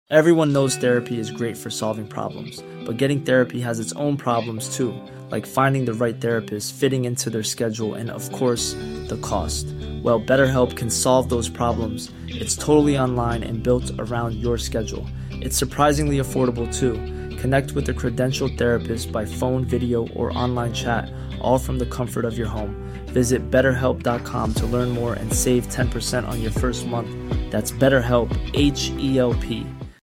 Everyone knows therapy is great for solving problems, but getting therapy has its own problems too, like finding the right therapist, fitting into their schedule, and of course, the cost. Well, BetterHelp can solve those problems. It's totally online and built around your schedule. It's surprisingly affordable too. Connect with a credentialed therapist by phone, video, or online chat, all from the comfort of your home. Visit BetterHelp.com to learn more and save 10% on your first month. That's BetterHelp, H-E-L-P.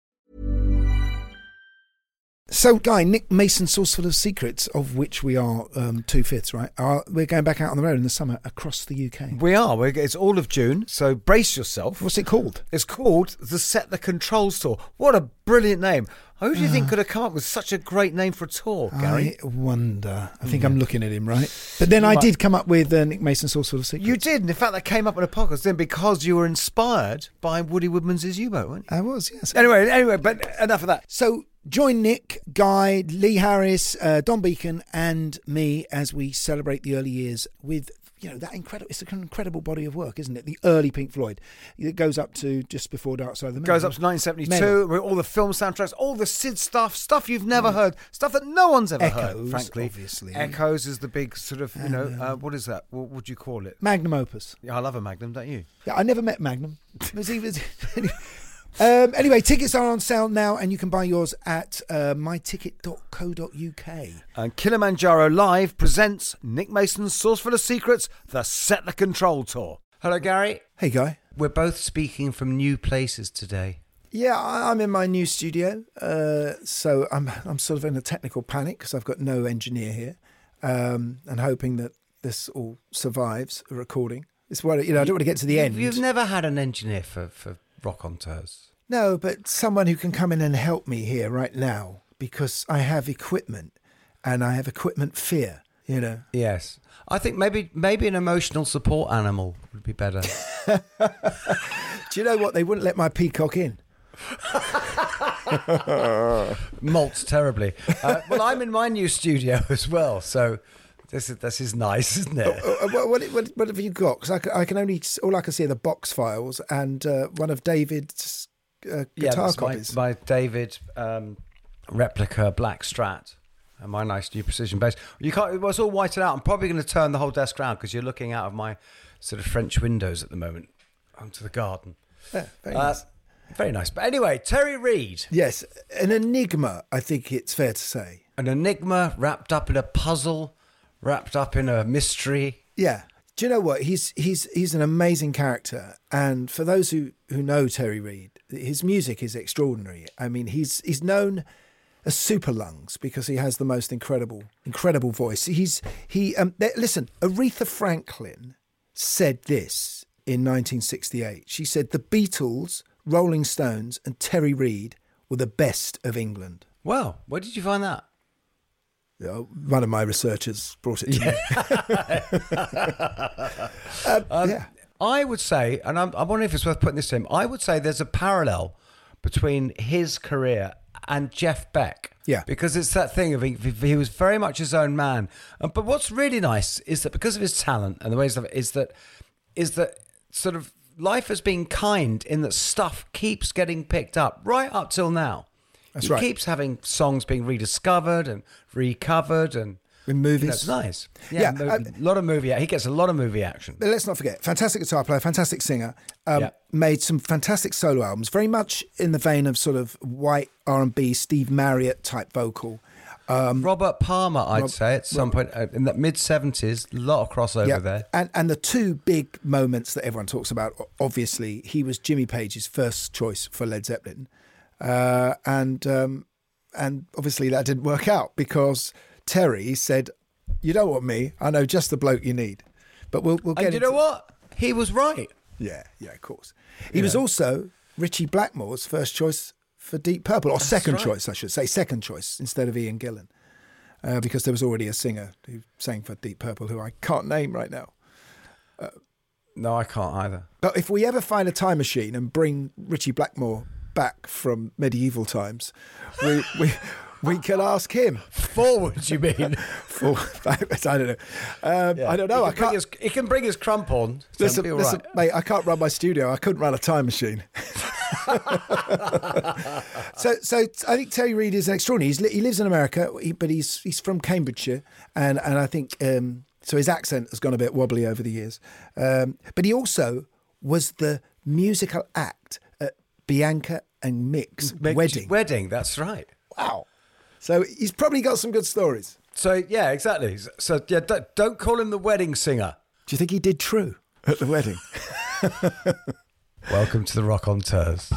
So, Guy, Nick Mason, Sauce Full of Secrets, of which we are 2/5, right? We're going back out on the road in the summer across the UK. We are. It's all of June, so brace yourself. What's it called? It's called the Set the Controls Tour. What a brilliant name. Who do you think could have come up with such a great name for a tour, Gary? I wonder. I think I'm looking at him, right? But then I did come up with Nick Mason, Sauce Full of Secrets. You did. And in fact, that came up in a podcast then because you were inspired by Woody Woodmans's U-Boat, weren't you? I was, yes. Anyway, but enough of that. So join Nick, Guy, Lee Harris, Don Beacon and me as we celebrate the early years with, that incredible, it's an incredible body of work, isn't it? The early Pink Floyd. It goes up to just before Dark Side of the Moon. Goes up to 1972, with all the film soundtracks, all the Sid stuff you've never heard, stuff that no one's ever heard, frankly. Obviously. Echoes is the big sort of, what is that? What would you call it? Magnum opus. Yeah, I love a Magnum, don't you? Yeah, I never met Magnum. Anyway, tickets are on sale now and you can buy yours at myticket.co.uk. And Kilimanjaro Live presents Nick Mason's Sauce Full of Secrets, the Set the Control Tour. Hello, Gary. Hey, Guy. We're both speaking from new places today. Yeah, I'm in my new studio, so I'm sort of in a technical panic because I've got no engineer here, and hoping that this all survives a recording. It's what I don't want to get to the end. You've never had an engineer for Rock on Tours? No, but someone who can come in and help me here right now because I have equipment and I have equipment fear, Yes. I think maybe an emotional support animal would be better. Do you know what? They wouldn't let my peacock in. Molts terribly. Well, I'm in my new studio as well, so this is nice, isn't it? What have you got? Because all I can see are the box files and one of David's guitar copies. My David replica Black Strat and my nice new Precision bass. You can't. It was all whited out. I'm probably going to turn the whole desk around because you're looking out of my sort of French windows at the moment onto the garden. Yeah, very nice. Very nice. But anyway, Terry Reid. Yes, an enigma, I think it's fair to say. An enigma wrapped up in a puzzle, wrapped up in a mystery. Yeah. Do you know what? He's an amazing character. And for those who know Terry Reid, his music is extraordinary. I mean, he's known as Super Lungs because he has the most incredible voice. Listen, Aretha Franklin said this in 1968. She said, "The Beatles, Rolling Stones and Terry Reid were the best of England." Wow, where did you find that? One of my researchers brought it to me. Yeah. I would say, and I wonder if it's worth putting this to him, I would say there's a parallel between his career and Jeff Beck. Yeah. Because it's that thing of he was very much his own man. But what's really nice is that because of his talent and the ways of it, is that sort of life has been kind in that stuff keeps getting picked up right up till now. That's he right. keeps having songs being rediscovered and recovered and in movies. It's nice. Yeah, a lot of movie. He gets a lot of movie action. But let's not forget, fantastic guitar player, fantastic singer, made some fantastic solo albums, very much in the vein of sort of white R&B, Steve Marriott type vocal. Robert Palmer, I'd say, at some point in the mid-70s, a lot of crossover there. And the two big moments that everyone talks about, obviously, he was Jimmy Page's first choice for Led Zeppelin. And obviously that didn't work out because Terry said, "You don't want me. I know just the bloke you need." But we'll get. And you know what? He was right. Yeah, of course. He was also Richie Blackmore's first choice for Deep Purple, or second choice, I should say, second choice instead of Ian Gillan, because there was already a singer who sang for Deep Purple who I can't name right now. No, I can't either. But if we ever find a time machine and bring Richie Blackmore back from medieval times, we can ask him. Forward, you mean? I don't know. I don't know. He can bring his crump on. Listen, mate, I can't run my studio. I couldn't run a time machine. So I think Terry Reid is extraordinary. He lives in America, but he's from Cambridgeshire, and I think so his accent has gone a bit wobbly over the years. But he also was the musical act at Bianca and Mick's wedding. Wedding, that's right. Wow. So he's probably got some good stories. So, yeah, exactly. So, yeah, don't call him the wedding singer. Do you think he did true at the wedding? Welcome to the Rock on Tours.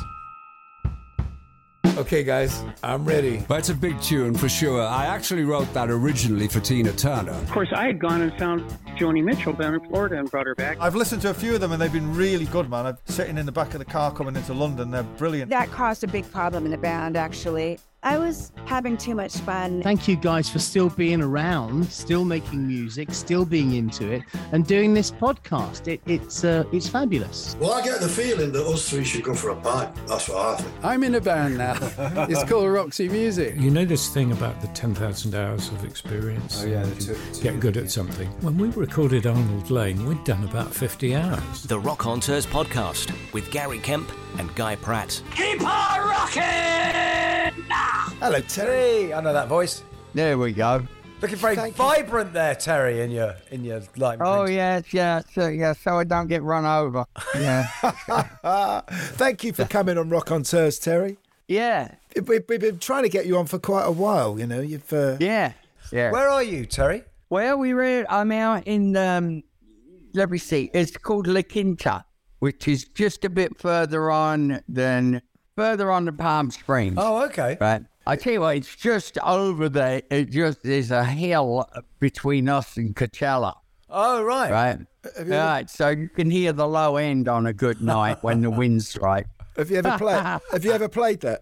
Okay, guys, I'm ready. Well, it's a big tune for sure. I actually wrote that originally for Tina Turner. Of course, I had gone and found Joni Mitchell down in Florida and brought her back. I've listened to a few of them and they've been really good, man. I'm sitting in the back of the car coming into London. They're brilliant. That caused a big problem in the band, actually. I was having too much fun. Thank you guys for still being around, still making music, still being into it, and doing this podcast. It's fabulous. Well, I get the feeling that us three should go for a pint. That's what I think. I'm in a band now. It's called Roxy Music. You know this thing about the 10,000 hours of experience? Oh, yeah. Get good at something. When we recorded Arnold Lane, we'd done about 50 hours. The Rock on Tours podcast with Gary Kemp and Guy Pratt. Keep on rocking! Hello, Terry. Hey, I know that voice. There we go. Looking very vibrant there, Terry, in your light. Oh, yes, so I don't get run over. Yeah. Thank you for coming on Rock on Tours, Terry. Yeah. We've been trying to get you on for quite a while, you know. You've Yeah. Where are you, Terry? Well, I'm out in, let me see, it's called La Quinta, which is just a bit further on the Palm Springs. Oh, okay. Right. I tell you what, it's just over there. There's a hill between us and Coachella. Oh, right. Right. Right. So you can hear the low end on a good night when the wind's right. Have you ever played that?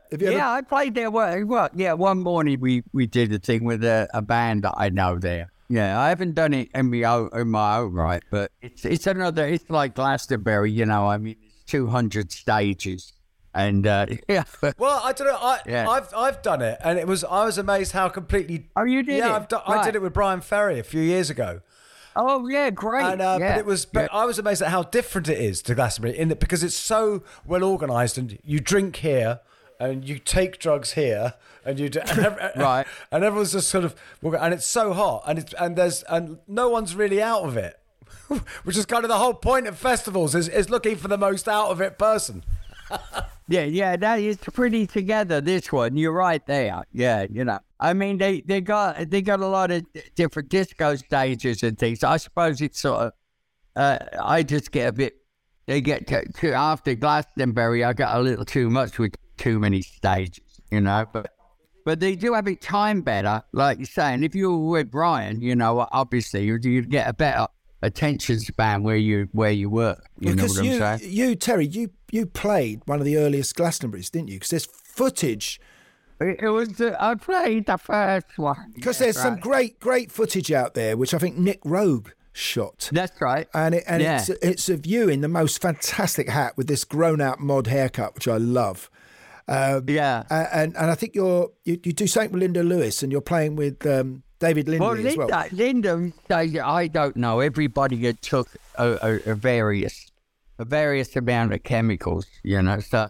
I played there. One morning we did a thing with a band that I know there. Yeah, I haven't done it in my own right, but it's like Glastonbury, you know. I mean, it's 200 stages. And yeah. Well, I don't know. I've done it, and I was amazed how completely. Oh, you did? Yeah, I did it with Brian Ferry a few years ago. Oh yeah, great. And, but I was amazed at how different it is to Glastonbury because it's so well organised, and you drink here, and you take drugs here, and you do, right, and everyone's just sort of, and it's so hot, and no one's really out of it, which is kind of the whole point of festivals is looking for the most out of it person. Yeah, that is pretty together, this one. You're right there. Yeah, you know. I mean, they got a lot of different disco stages and things. I suppose it's sort of, I just get a bit, they get to after Glastonbury, I got a little too much with too many stages, you know. But they do have it timed better, like you're saying. If you were with Brian, you know, obviously you'd get a better attention span where you work. You know what I'm saying? You, Terry, you played one of the earliest Glastonburys, didn't you? Because there's footage. It was I played the first one. Because there's some great footage out there, which I think Nick Rogue shot. That's right. And it's of you in the most fantastic hat with this grown-out mod haircut, which I love. Yeah. And I think you do something with Linda Lewis, and you're playing with David Lindley as well. Linda, I don't know. Everybody had took a various amount of chemicals, you know. So,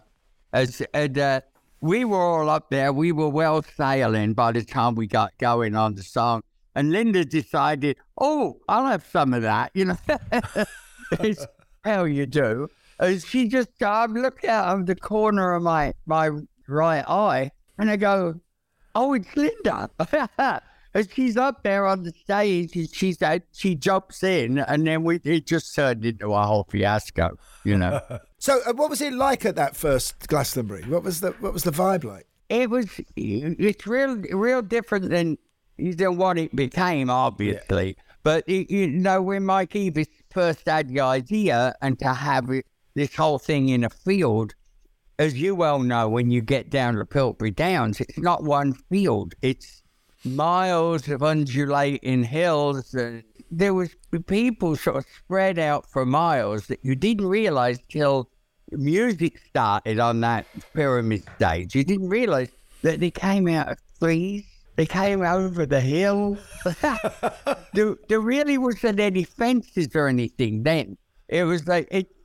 we were all up there. We were well sailing by the time we got going on the song. And Linda decided, I'll have some of that, you know. It's how you do. And she just, I looked out of the corner of my right eye, and I go, oh, it's Linda. And she's up there on the stage, and she jumps in, and then it just turned into a whole fiasco, you know. So, what was it like at that first Glastonbury? What was the vibe like? It's real different than what it became, obviously. Yeah. But you know, when Mike Eavis first had the idea, and to have this whole thing in a field, as you well know, when you get down to Piltbury Downs, it's not one field; it's miles of undulating hills, and there was people sort of spread out for miles that you didn't realize till music started on that pyramid stage. You didn't realize that they came out of trees, they came over the hill. There really wasn't any fences or anything then. It was like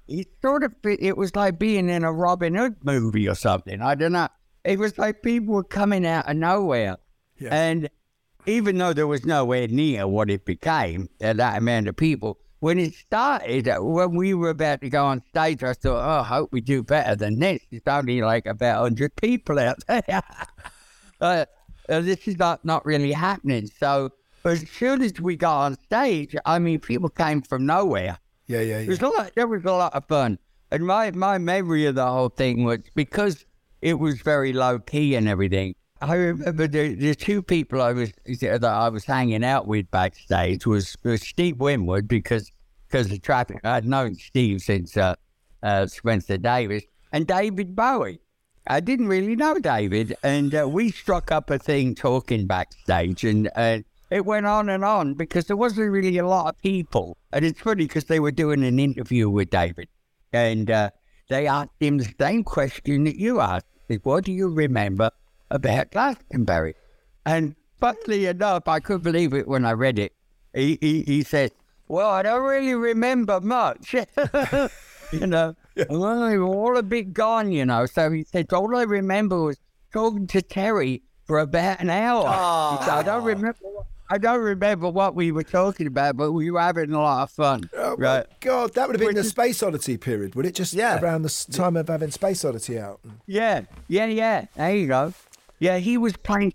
it was like being in a Robin Hood movie or something. I don't know. It was like people were coming out of nowhere. Yeah. And even though there was nowhere near what it became, that amount of people, when it started, when we were about to go on stage, I thought, I hope we do better than this. It's only like about 100 people out there. This is not really happening. So as soon as we got on stage, I mean, people came from nowhere. Yeah. There was a lot of fun. And my memory of the whole thing was, because it was very low-key and everything, I remember the two people that I was hanging out with backstage was Steve Winwood, because of traffic. I'd known Steve since Spencer Davis, and David Bowie. I didn't really know David, and we struck up a thing talking backstage, and it went on because there wasn't really a lot of people. And it's funny because they were doing an interview with David, and they asked him the same question that you asked. What do you remember about Glastonbury? And funnily enough, I couldn't believe it when I read it. He said, well, I don't really remember much. You know, well, they were all a bit gone, you know. So he said, all I remember was talking to Terry for about an hour. He said, I don't remember what we were talking about, but we were having a lot of fun. Oh, right. My God, that would have been the Space Oddity period, would it? Just around the time of having Space Oddity out. Yeah. There you go. Yeah, he was playing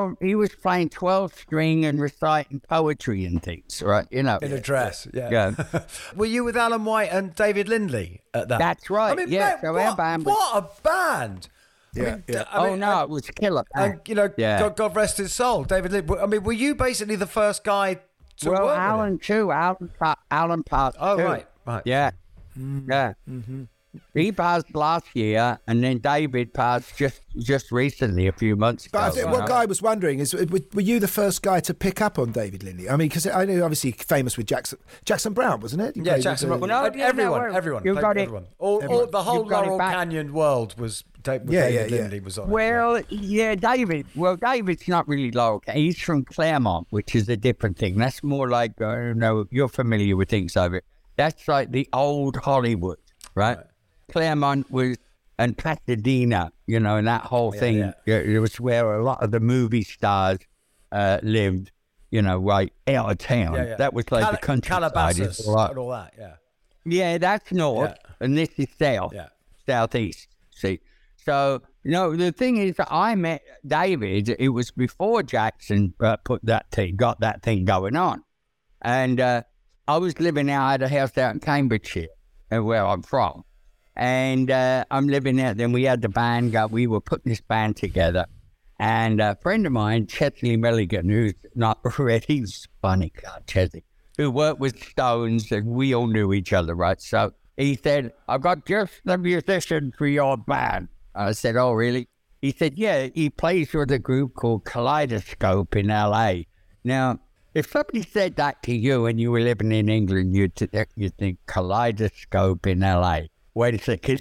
12 string and reciting poetry and things, right? You know. In a dress, yeah. Were you with Alan White and David Lindley at that? That's right. I mean, yeah. so what a band! Yeah. It was killer. And God rest his soul, David Lindley. I mean, were you basically the first guy to work with Alan him? too. Alan passed. Oh, too. right. Yeah. Yeah. Mm-hmm. He passed last year, and then David passed just recently, a few months ago. But I think what Guy was wondering is, were you the first guy to pick up on David Lindley? I mean, because I know obviously famous with Jackson Brown, wasn't it? Yeah, Jackson Brown. Everyone. You got it. All the whole Laurel Canyon world was David Lindley was on. Well, David. Well, David's not really Laurel Canyon. He's from Claremont, which is a different thing. That's more like, I don't know, you're familiar with things over it. That's like the old Hollywood, right? Claremont was, and Pasadena, you know, and that whole thing. Yeah. It was where a lot of the movie stars lived, you know, right out of town. Yeah. That was like the countryside. Calabasas and all that, Yeah, that's north, and this is south, southeast, see. So, you know, the thing is that I met David, it was before Jackson got that thing going on. And I was living out at a house out in Cambridgeshire, where I'm from. And I'm living out. Then we had the band we were putting this band together. And a friend of mine, Chesley Milligan, who's not already, he's funny, God, Chesley, who worked with Stones, and we all knew each other, right? So he said, I've got just the musician for your band. I said, oh, really? He said, yeah, he plays with a group called Kaleidoscope in LA. Now, if somebody said that to you and you were living in England, you'd think Kaleidoscope in LA. Wait a second.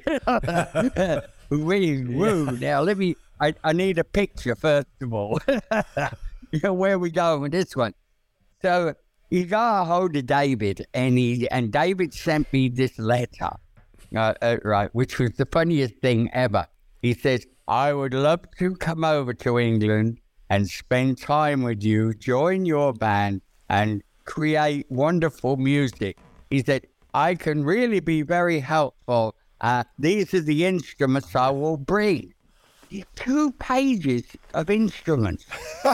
Really rude. Now, I need a picture, first of all. You know, where are we going with this one? So he got a hold of David, and David sent me this letter, right, which was the funniest thing ever. He says, I would love to come over to England and spend time with you, join your band, and create wonderful music. He said, I can really be very helpful. These are the instruments I will bring. 2 pages of instruments.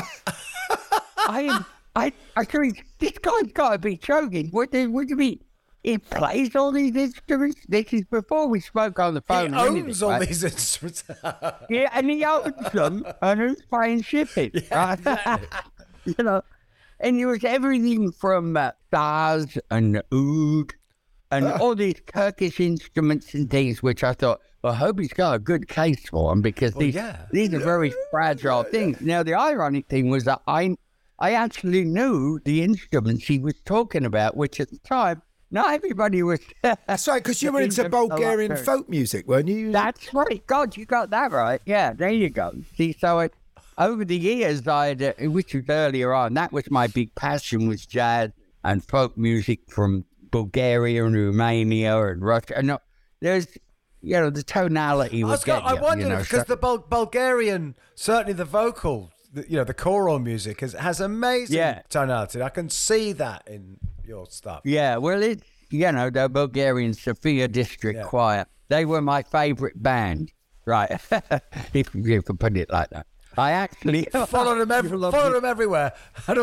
I think this guy's got to be joking. What do you mean? He plays all these instruments? This is before we spoke on the phone. He owns all these instruments. Yeah, and he owns them, and who's paying shipping? Right? You know, and it was everything from stars and oud and all these Turkish instruments and things, which I thought, well, I hope he's got a good case for them, because these are very fragile things. Now, the ironic thing was that I actually knew the instruments he was talking about, which at the time, not everybody was. That's right, because you were into Bulgarian folk music, weren't you? That's right. God, you got that right. Yeah, there you go. See, so over the years, which was earlier on, that was my big passion, was jazz and folk music from Bulgaria and Romania and Russia. And there's, the tonality was getting I wonder, you know, because the Bulgarian, certainly the vocal, the choral music has amazing tonality. I can see that in your stuff. Yeah, well, it's, the Bulgarian Sofia District Choir. They were my favourite band, right? If you can put it like that. I actually follow them everywhere.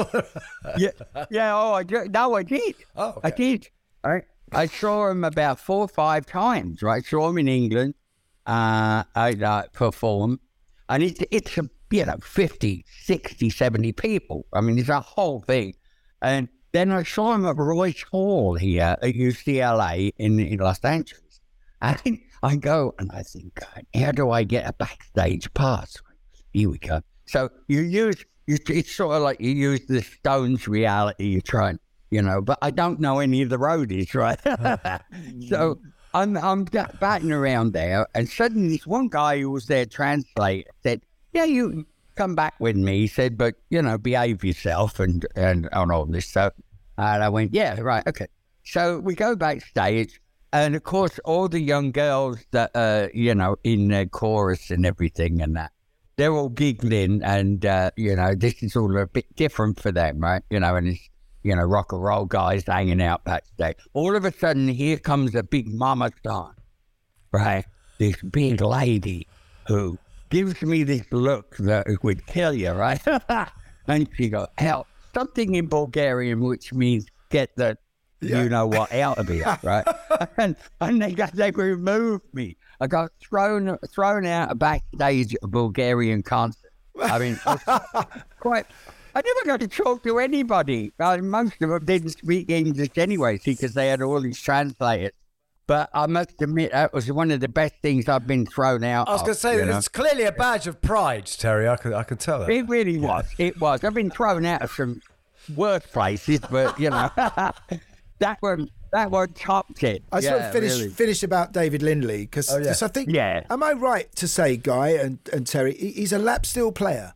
I did. Oh, okay. I did. I saw him about 4 or 5 times. Right, saw him in England. I perform, and it's 50, 60, 70 people. I mean, it's a whole thing. And then I saw him at Royce Hall here at UCLA in Los Angeles. And I go and I think, God, how do I get a backstage pass? Here we go. So it's sort of like you use the Stones reality. You try and, but I don't know any of the roadies, right? So I'm batting around there, and suddenly this one guy who was there translator said, "Yeah, you come back with me." He said, "But behave yourself and all this." So, and I went, "Yeah, right, okay." So we go backstage, and of course, all the young girls that in the chorus and everything and that, they're all giggling, and this is all a bit different for them, right? And it's rock and roll guys hanging out backstage. All of a sudden, here comes a big mama star, right? This big lady who gives me this look that would kill you, right? And she goes, "Help!" Something in Bulgarian, which means get the out of here, right? and they removed me. I got thrown out of backstage at a Bulgarian concert. I mean, I never got to talk to anybody. Most of them didn't speak English anyway, because they had all these translators. But I must admit, that was one of the best things I've been thrown out. I was going to say, it's clearly a badge of pride, Terry. I can tell that. It really was. It was. I've been thrown out of some worse places, but, that one topped it. I sort of finish about David Lindley, because I think, am I right to say, Guy and Terry, he's a lap steel player?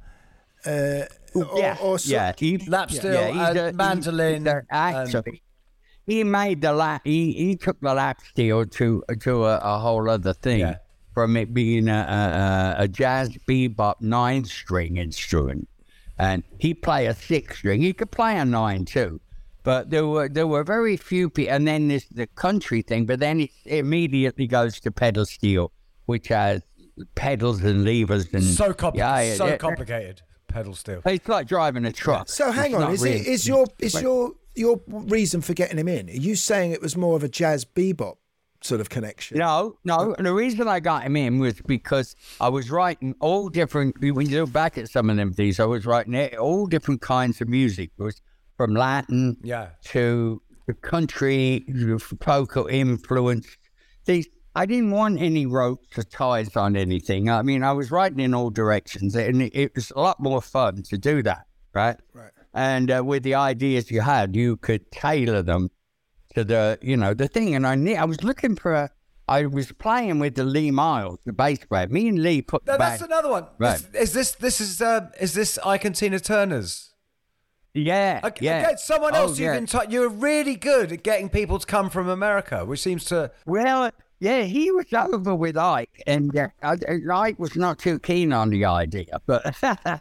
Lap steel and mandolin. Actually, he made the lap. He took the lap steel to a whole other thing, from it being a jazz bebop 9-string instrument, and he played a 6-string. He could play a 9 too, but there were very few people. And then there's the country thing, but then it immediately goes to pedal steel, which has pedals and levers and so complicated. Pedal steel. It's like driving a truck. So hang on, is your reason for getting him in? Are you saying it was more of a jazz bebop sort of connection? No. And the reason I got him in was because I was writing all different. When you look back at some of them things, I was writing all different kinds of music. It was from Latin to the country, polka influence. I didn't want any ropes or ties on anything. I mean, I was writing in all directions, and it was a lot more fun to do that, right? Right. And with the ideas you had, you could tailor them to the thing. And I was looking for I was playing with the Lee Miles, the bass player. Me and Lee put the that's another one. Right. Is this Ike and Tina Turner's? Yeah, Again, someone else you've been you're really good at getting people to come from America, which seems to... Well... Yeah, he was over with Ike, and Ike was not too keen on the idea. But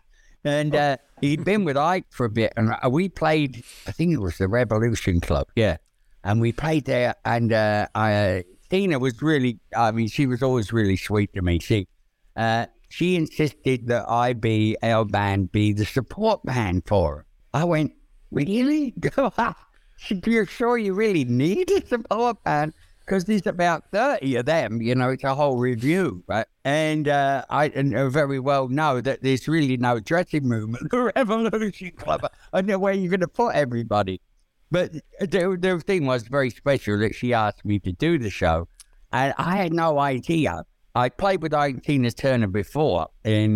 he'd been with Ike for a bit, and we played. I think it was the Revolution Club, and we played there. And Tina was really. I mean, she was always really sweet to me. She insisted that our band be the support band for her. I went, really? You're sure you really need a support band? Because there's about 30 of them, it's a whole review, right? And I very well know that there's really no dressing room at the Revolution Club. I don't know where you're going to put everybody. But the thing was very special that she asked me to do the show. And I had no idea. I played with Ike and Tina Turner before in,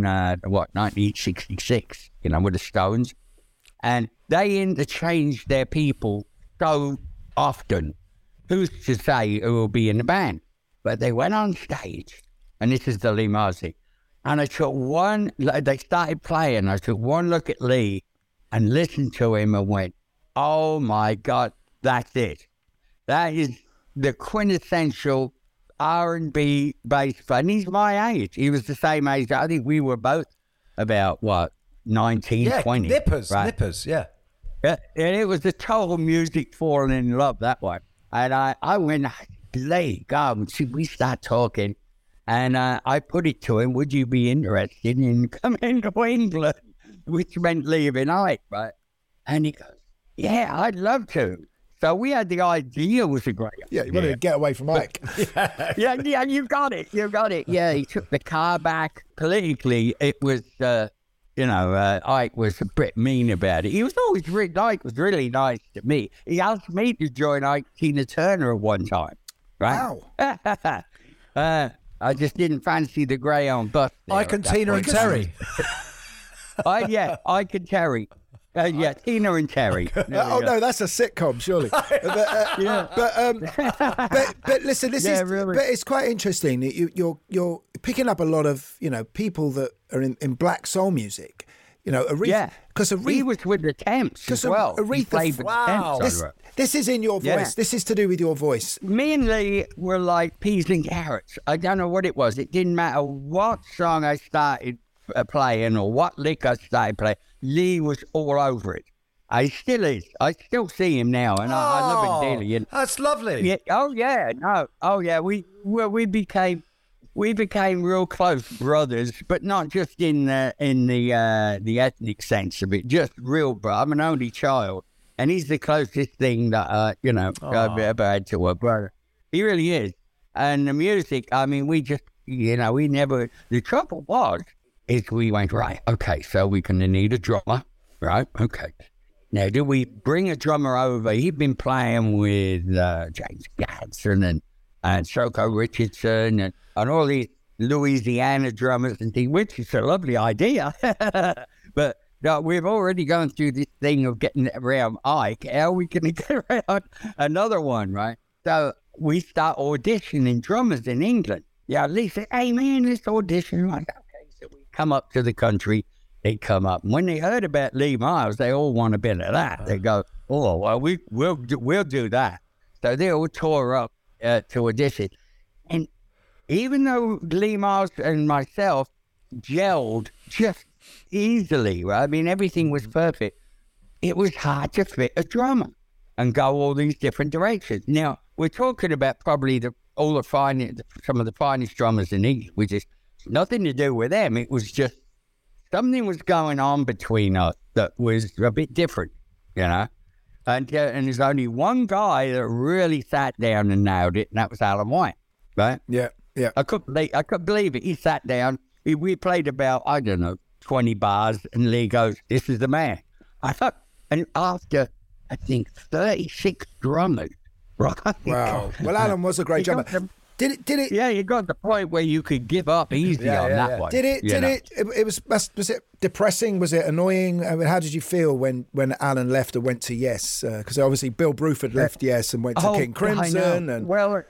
1966, with the Stones. And they interchanged their people so often. Who's to say who will be in the band? But they went on stage, and this is the Lee Miles, and I took they started playing, I took one look at Lee and listened to him and went, oh my God, that's it. That is the quintessential R&B bass player. And he's my age. He was the same age. I think we were both about, 19, 20. Nippers, yeah. And it was a total music falling in love that way. And I went, Lee, God, we start talking. And I put it to him, would you be interested in coming to England? Which meant leaving Ike, right? And he goes, yeah, I'd love to. So we had the idea. It was a great idea. Yeah, you wanted to get away from Ike. yeah, you got it. Yeah, he took the car back. Politically, it was, Ike was a bit mean about it. He was always Ike was really nice to me. He asked me to join Ike Tina Turner at one time, right? Wow. I just didn't fancy the grey on buff. Ike and Tina and Terry. Ike and Terry. Tina and Terry. No, that's a sitcom, surely. But listen, this is. Really. But it's quite interesting that you're picking up a lot of people that are in black soul music. Aretha. Because he was with the Temps as well. Aretha. Wow. This is in your voice. Yeah. This is to do with your voice. Me and Lee were like peas and carrots. I don't know what it was. It didn't matter what song I started playing or what lick I started playing. Lee was all over it. He still is. I still see him now, and I love him dearly. That's lovely. Yeah. Oh yeah. No. Oh yeah. We became real close brothers, but not just in the ethnic sense of it. Just real bro. I'm an only child, and he's the closest thing that I've ever had to a brother. He really is. And the music. I mean, we just we never. The trouble is we went, right, okay, so we're going to need a drummer, right? Okay. Now, do we bring a drummer over? He'd been playing with James Gadson and Shoko Richardson and all these Louisiana drummers and things, which is a lovely idea. But we've already gone through this thing of getting around Ike. How are we going to get around another one, right? So we start auditioning drummers in England. Yeah, Lee said, hey, man, let's audition. Like, come up to the country, they come up. And when they heard about Lee Miles, they all want a bit of that. They go, oh, well, we'll do that. So they all tore up to audition. And even though Lee Miles and myself gelled just easily, right? I mean, everything was perfect. It was hard to fit a drummer and go all these different directions. Now, we're talking about probably some of the finest drummers in England, which is nothing to do with them. It was just something was going on between us that was a bit different, And there's only one guy that really sat down and nailed it, and that was Alan White, right? Yeah. I couldn't believe it. He sat down. We played about 20 bars, and Lee goes, "This is the man." And after I think 36 drummers, right? Wow. Well, Alan was a great drummer. Did it? Yeah, you got to the point where you could give up easy on that one. Did it? Was it depressing? Was it annoying? I mean, how did you feel when Alan left and went to Yes? Because obviously Bill Bruford left Yes and went to King Crimson. And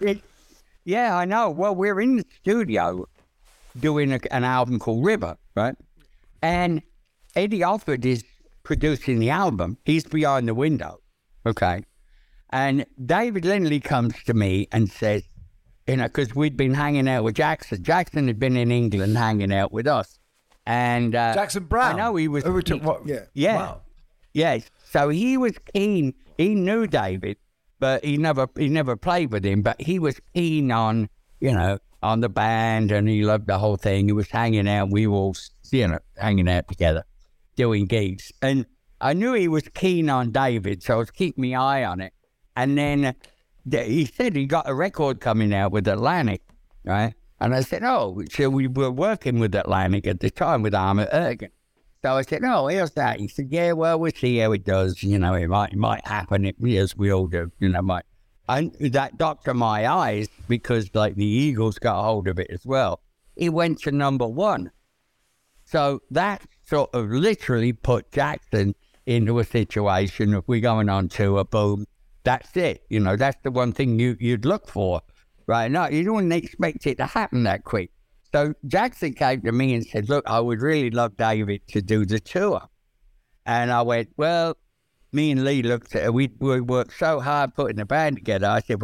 I know. Well, we're in the studio doing an album called River, right? And Eddie Alford is producing the album. He's behind the window, okay? And David Lindley comes to me and says, because we'd been hanging out with Jackson. Jackson had been in England hanging out with us. And Jackson Brown. I know he was. Yeah. Wow. Yeah. So he was keen. He knew David, but he never played with him. But he was keen on, on the band, and he loved the whole thing. He was hanging out. We were all, hanging out together, doing gigs. And I knew he was keen on David, so I was keeping my eye on it. And then he said he got a record coming out with Atlantic, right? And I said, so we were working with Atlantic at the time with Ahmet Ergen. So I said, here's that. He said, yeah, well, we'll see how it does. It might happen. As we all do, And that doctored my eyes because, the Eagles got hold of it as well. It went to number 1. So that sort of literally put Jackson into a situation of we're going on tour, boom. That's it. That's the one thing you'd look for, right? No, you don't expect it to happen that quick. So Jackson came to me and said, look, I would really love David to do the tour. And I went, well, me and Lee looked at it. We worked so hard putting the band together. I said, well,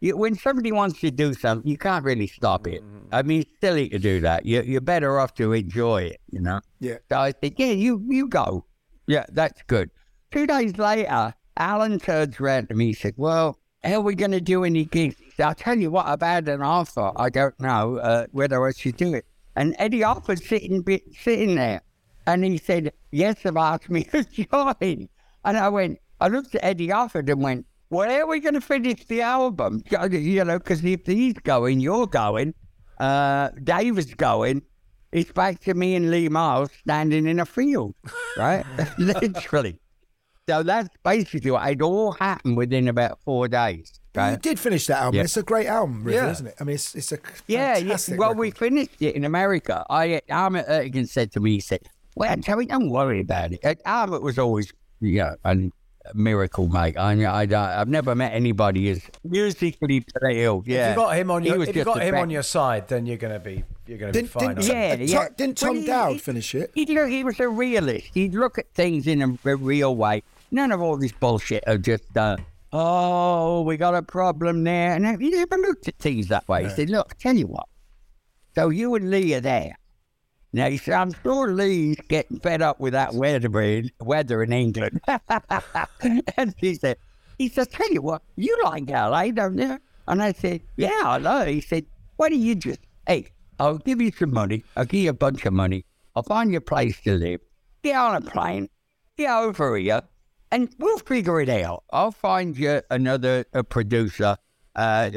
when somebody wants to do something, you can't really stop it. I mean, it's silly to do that. You're better off to enjoy it, you know? Yeah. So I said, yeah, you go. Yeah, that's good. 2 days later, Alan turns around to me. He said, well, how are we going to do any gigs? He said, I'll tell you what, I've had an offer. I don't know whether I should do it. And Eddie Offord's sitting there. And he said, yes, they've asked me to join. And I looked at Eddie Offord and went, well, how are we going to finish the album? You know, because if he's going, you're going. Dave is going. It's back to me and Lee Miles standing in a field, right? Literally. So that's basically what it all happened within about 4 days. Right? You did finish that album. Yeah. It's a great album, really, isn't it? I mean, it's a fantastic Well, record. we finished it in America. Armit Ertegun said to me, he said, well, Terry, don't worry about it. Armit was always, a miracle, mate. I've never met anybody as musically played. Yeah. If you got him on He your, was if you just got the him best. on your side, then you're gonna be fine. Didn't Tom Dowd finish it? He was a realist. He'd look at things in a real way. None of all this bullshit of just, we got a problem there. And he never looked at things that way. He said, look, tell you what. So you and Lee are there. Now, he said, I'm sure Lee's getting fed up with that weather in England. And he said, tell you what, you like LA, don't you? And I said, yeah, I know. He said, why don't you I'll give you some money. I'll give you a bunch of money. I'll find you a place to live. Get on a plane. Get over here. And we'll figure it out. I'll find you another producer, but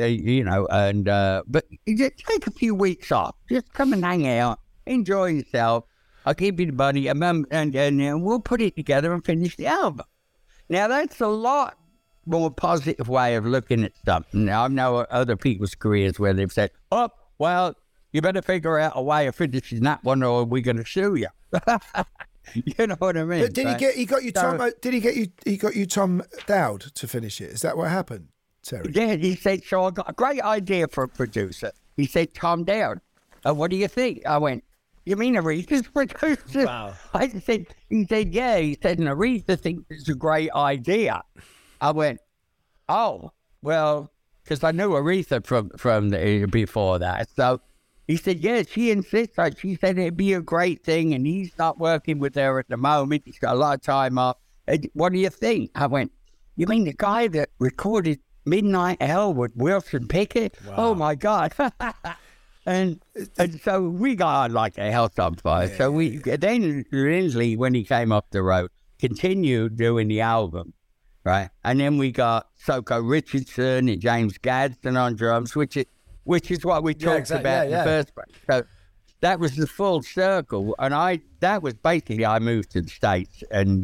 just take a few weeks off. Just come and hang out. Enjoy yourself. I'll give you the money, and we'll put it together and finish the album. Now, that's a lot more positive way of looking at something. Now, I know other people's careers where they've said, oh, well, you better figure out a way of finishing that one or we're going to sue you. You know what I mean? But did he got you Tom Dowd to finish it? Is that what happened, Terry? Yeah, he said, so I got a great idea for a producer. He said, Tom Dowd. What do you think? I went, you mean Aretha's producer? Wow. He said, yeah. He said, and Aretha thinks it's a great idea. I went, oh, well, because I knew Aretha from before that. So he said, yeah, she insists. She said it'd be a great thing, and he's not working with her at the moment. He's got a lot of time off. What do you think? I went, you mean the guy that recorded Midnight Hell with Wilson Pickett? Wow. Oh, my God. And so we got on like a house on fire. Yeah. So then Lindsley, when he came off the road, continued doing the album, right? And then we got Soko Richardson and James Gadsden on drums, which is what we talked about in the first place. So that was the full circle, and that was basically I moved to the States, and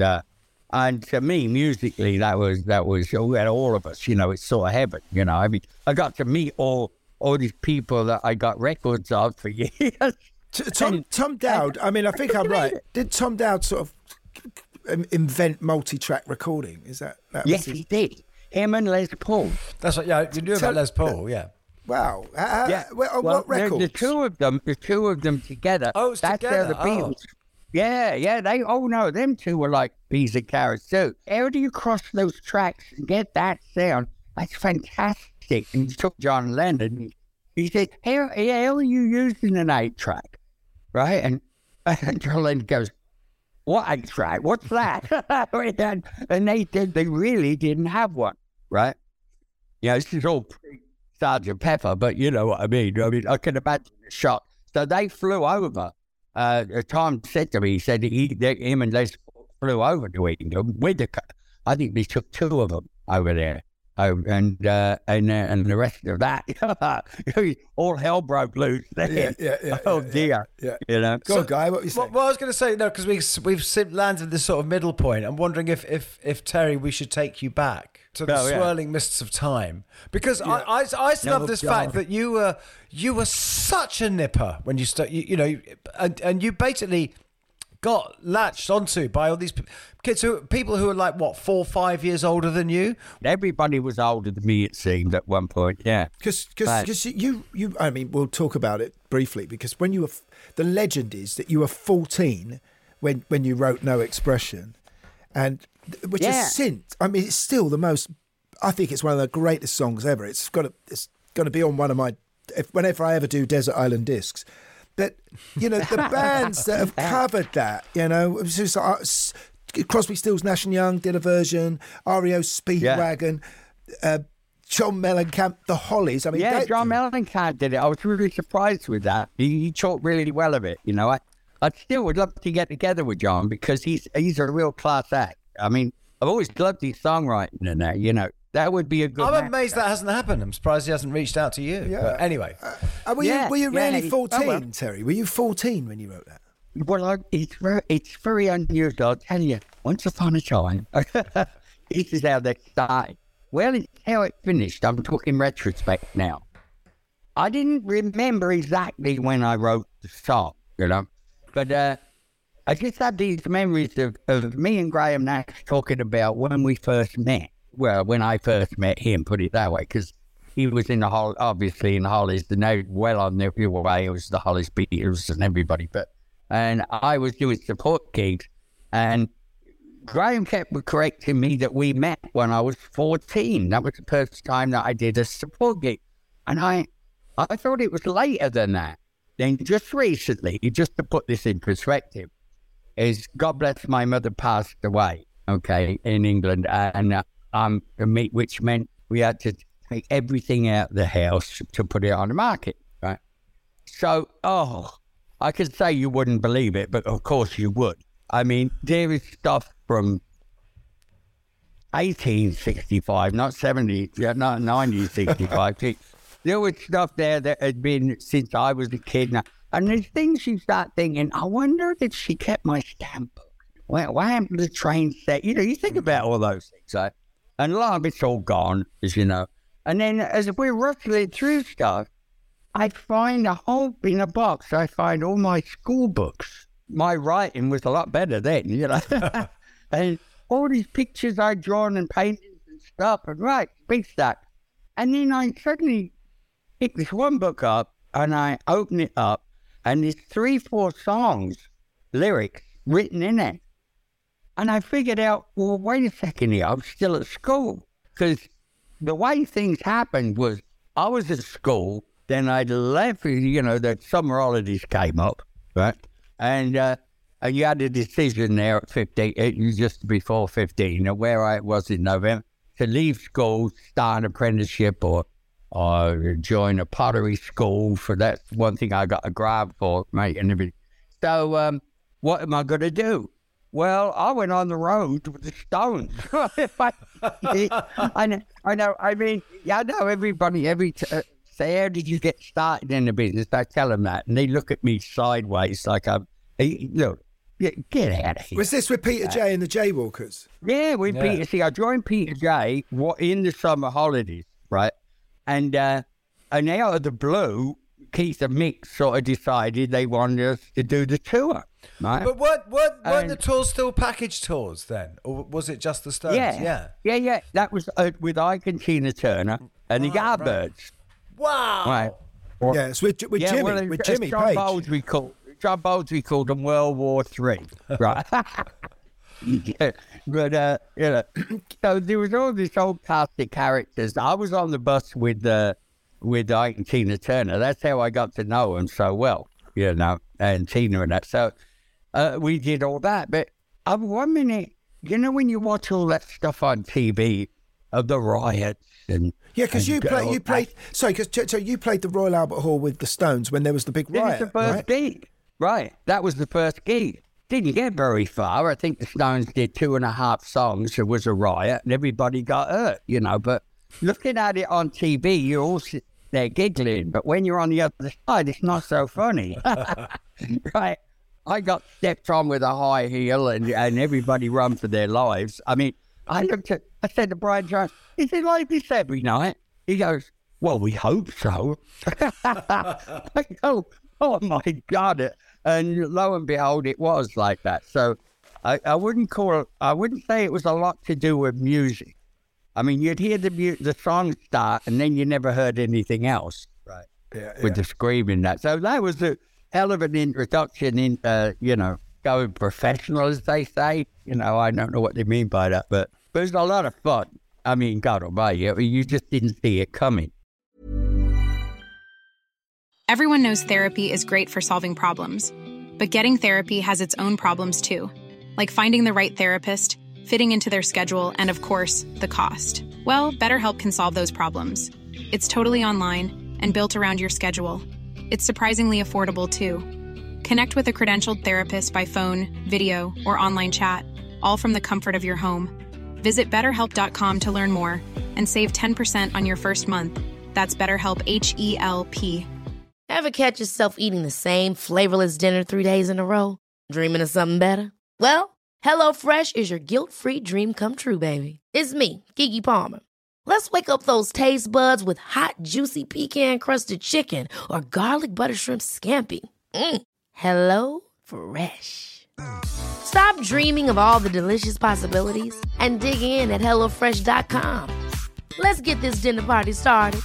to me musically that was all of us, it's sort of heaven, I mean I got to meet all these people that I got records of for years. Tom Dowd, I mean, I think I'm right. Did Tom Dowd sort of invent multi-track recording? Is that yes, he did. Him and Les Paul. That's what. Yeah, you knew about Les Paul. Yeah. Wow. What records? The two of them together. Oh, it's that's together. How the Beatles. Yeah. Them two were like peas and carrots too. How do you cross those tracks and get that sound? That's fantastic. And he took John Lennon. He said, how are you using an 8-track? Right? And John Lennon goes, what 8-track? What's that? And they said they really didn't have one. Right? Yeah, this is all Sgt. Pepper, but you know what I mean. I can imagine the shock. So they flew over. Tom said to me, he said him and Les flew over to England with I think they took 2 of them over there. And the rest of that, all hell broke loose there. Yeah. Oh dear. Yeah. Go on, Guy. What were you saying? Well, I was going to say because we've landed this sort of middle point. I'm wondering if Terry, we should take you back to the swirling mists of time, because I still love this fact that you were such a nipper when you and you basically got latched onto by all these kids people who are like 4 or 5 years older than you. Everybody was older than me, it seemed, at one point. Yeah, because you I mean, we'll talk about it briefly, because when you were the legend is that you were 14 when you wrote No Expression, and which is since, I mean, it's still the most I think it's one of the greatest songs ever. It's going to be on one of my, whenever I ever do Desert Island Discs. But, the bands that have covered that, it's just like, Crosby, Stills, Nash & Young did a version, REO Speedwagon, John Mellencamp, the Hollies. I mean, John Mellencamp did it. I was really surprised with that. He talked really well of it. I still would love to get together with John because he's a real class act. I mean, I've always loved his songwriting and that. That would be a good. I'm amazed that hasn't happened. I'm surprised he hasn't reached out to you. Yeah. But anyway, were you really 14, Terry? Were you 14 when you wrote that? Well, it's very unusual. I'll tell you. Once upon a time, this is how that started. Well, it's how it finished. I'm talking retrospect now. I didn't remember exactly when I wrote the song, but I just have these memories of me and Graham Nash talking about when we first met. Well, when I first met him, put it that way, because he was obviously in the Hollies. The note well on their way, it was the Hollies, Beatles, and everybody. And I was doing support gigs, and Graham kept correcting me that we met when I was 14. That was the first time that I did a support gig. And I thought it was later than that. Then just recently, just to put this in perspective, is God bless my mother passed away, in England. And which meant we had to take everything out of the house to put it on the market, right? So, I could say you wouldn't believe it, but of course you would. I mean, there is stuff from 1865, not 70, not 1965. There was stuff there that had been since I was a kid. Now, and there's things you start thinking, I wonder if she kept my stamp book. What happened to the train set? You think about all those things, right? And a lot of it's all gone, as you know. And then as we're rustling through stuff, I find in a box, I find all my school books. My writing was a lot better then, and all these pictures I'd drawn and paintings and stuff, and big stuff. And then I suddenly pick this one book up, and I open it up, and there's 3-4 songs, lyrics, written in it. And I figured out, well, wait a second here, I'm still at school. Because the way things happened was I was at school, then I'd left, the summer holidays came up, right? And you had a decision there at 15, just before 15, where I was in November, to leave school, start an apprenticeship or join a pottery school. For that's one thing I got a grab for, mate, and everything. So what am I going to do? Well, I went on the road with the Stones. I know. I mean, I know everybody, say, how did you get started in the business? I tell them that, and they look at me sideways like look, get out of here. Was this with Peter J and the Jaywalkers? Yeah, with Peter. See, I joined Peter J in the summer holidays, right? And out of the blue, Keith and Mick sort of decided they wanted us to do the tour. Right? But weren't the tours still package tours then? Or was it just the Stones? Yeah. That was with Ike and Tina Turner and the Yardbirds. Right. Wow. Right. Yeah, it's with Jimmy. With Jimmy John Page. John Baldry called them World War III. Right. But so there was all this old cast of characters. I was on the bus with Ike and Tina Turner. That's how I got to know them so well, and Tina and that. So we did all that. But 1 minute, when you watch all that stuff on TV of the riots and because you played. Sorry, because you played the Royal Albert Hall with the Stones when there was the big riot. That was the first gig, right? That was the first gig. Didn't get very far. I think the Stones did 2.5 songs. There was a riot and everybody got hurt, But looking at it on TV, you're all sitting there giggling. But when you're on the other side, it's not so funny, right? I got stepped on with a high heel and everybody run for their lives. I mean, I said to Brian Jones, is it like this every night? He goes, well, we hope so. I go, oh my God. And lo and behold, it was like that. So I wouldn't say it was a lot to do with music. I mean, you'd hear the song start and then you never heard anything else. Right. With the screaming that. So that was a hell of an introduction into, going professional, as they say. I don't know what they mean by that, but it was a lot of fun. I mean, God almighty, you just didn't see it coming. Everyone knows therapy is great for solving problems, but getting therapy has its own problems too, like finding the right therapist, fitting into their schedule, and of course, the cost. Well, BetterHelp can solve those problems. It's totally online and built around your schedule. It's surprisingly affordable too. Connect with a credentialed therapist by phone, video, or online chat, all from the comfort of your home. Visit BetterHelp.com to learn more and save 10% on your first month. That's BetterHelp, H-E-L-P. Ever catch yourself eating the same flavorless dinner 3 days in a row? Dreaming of something better? Well, HelloFresh is your guilt-free dream come true, baby. It's me, Keke Palmer. Let's wake up those taste buds with hot, juicy pecan-crusted chicken or garlic butter shrimp scampi. Hello Fresh. Stop dreaming of all the delicious possibilities and dig in at HelloFresh.com. Let's get this dinner party started.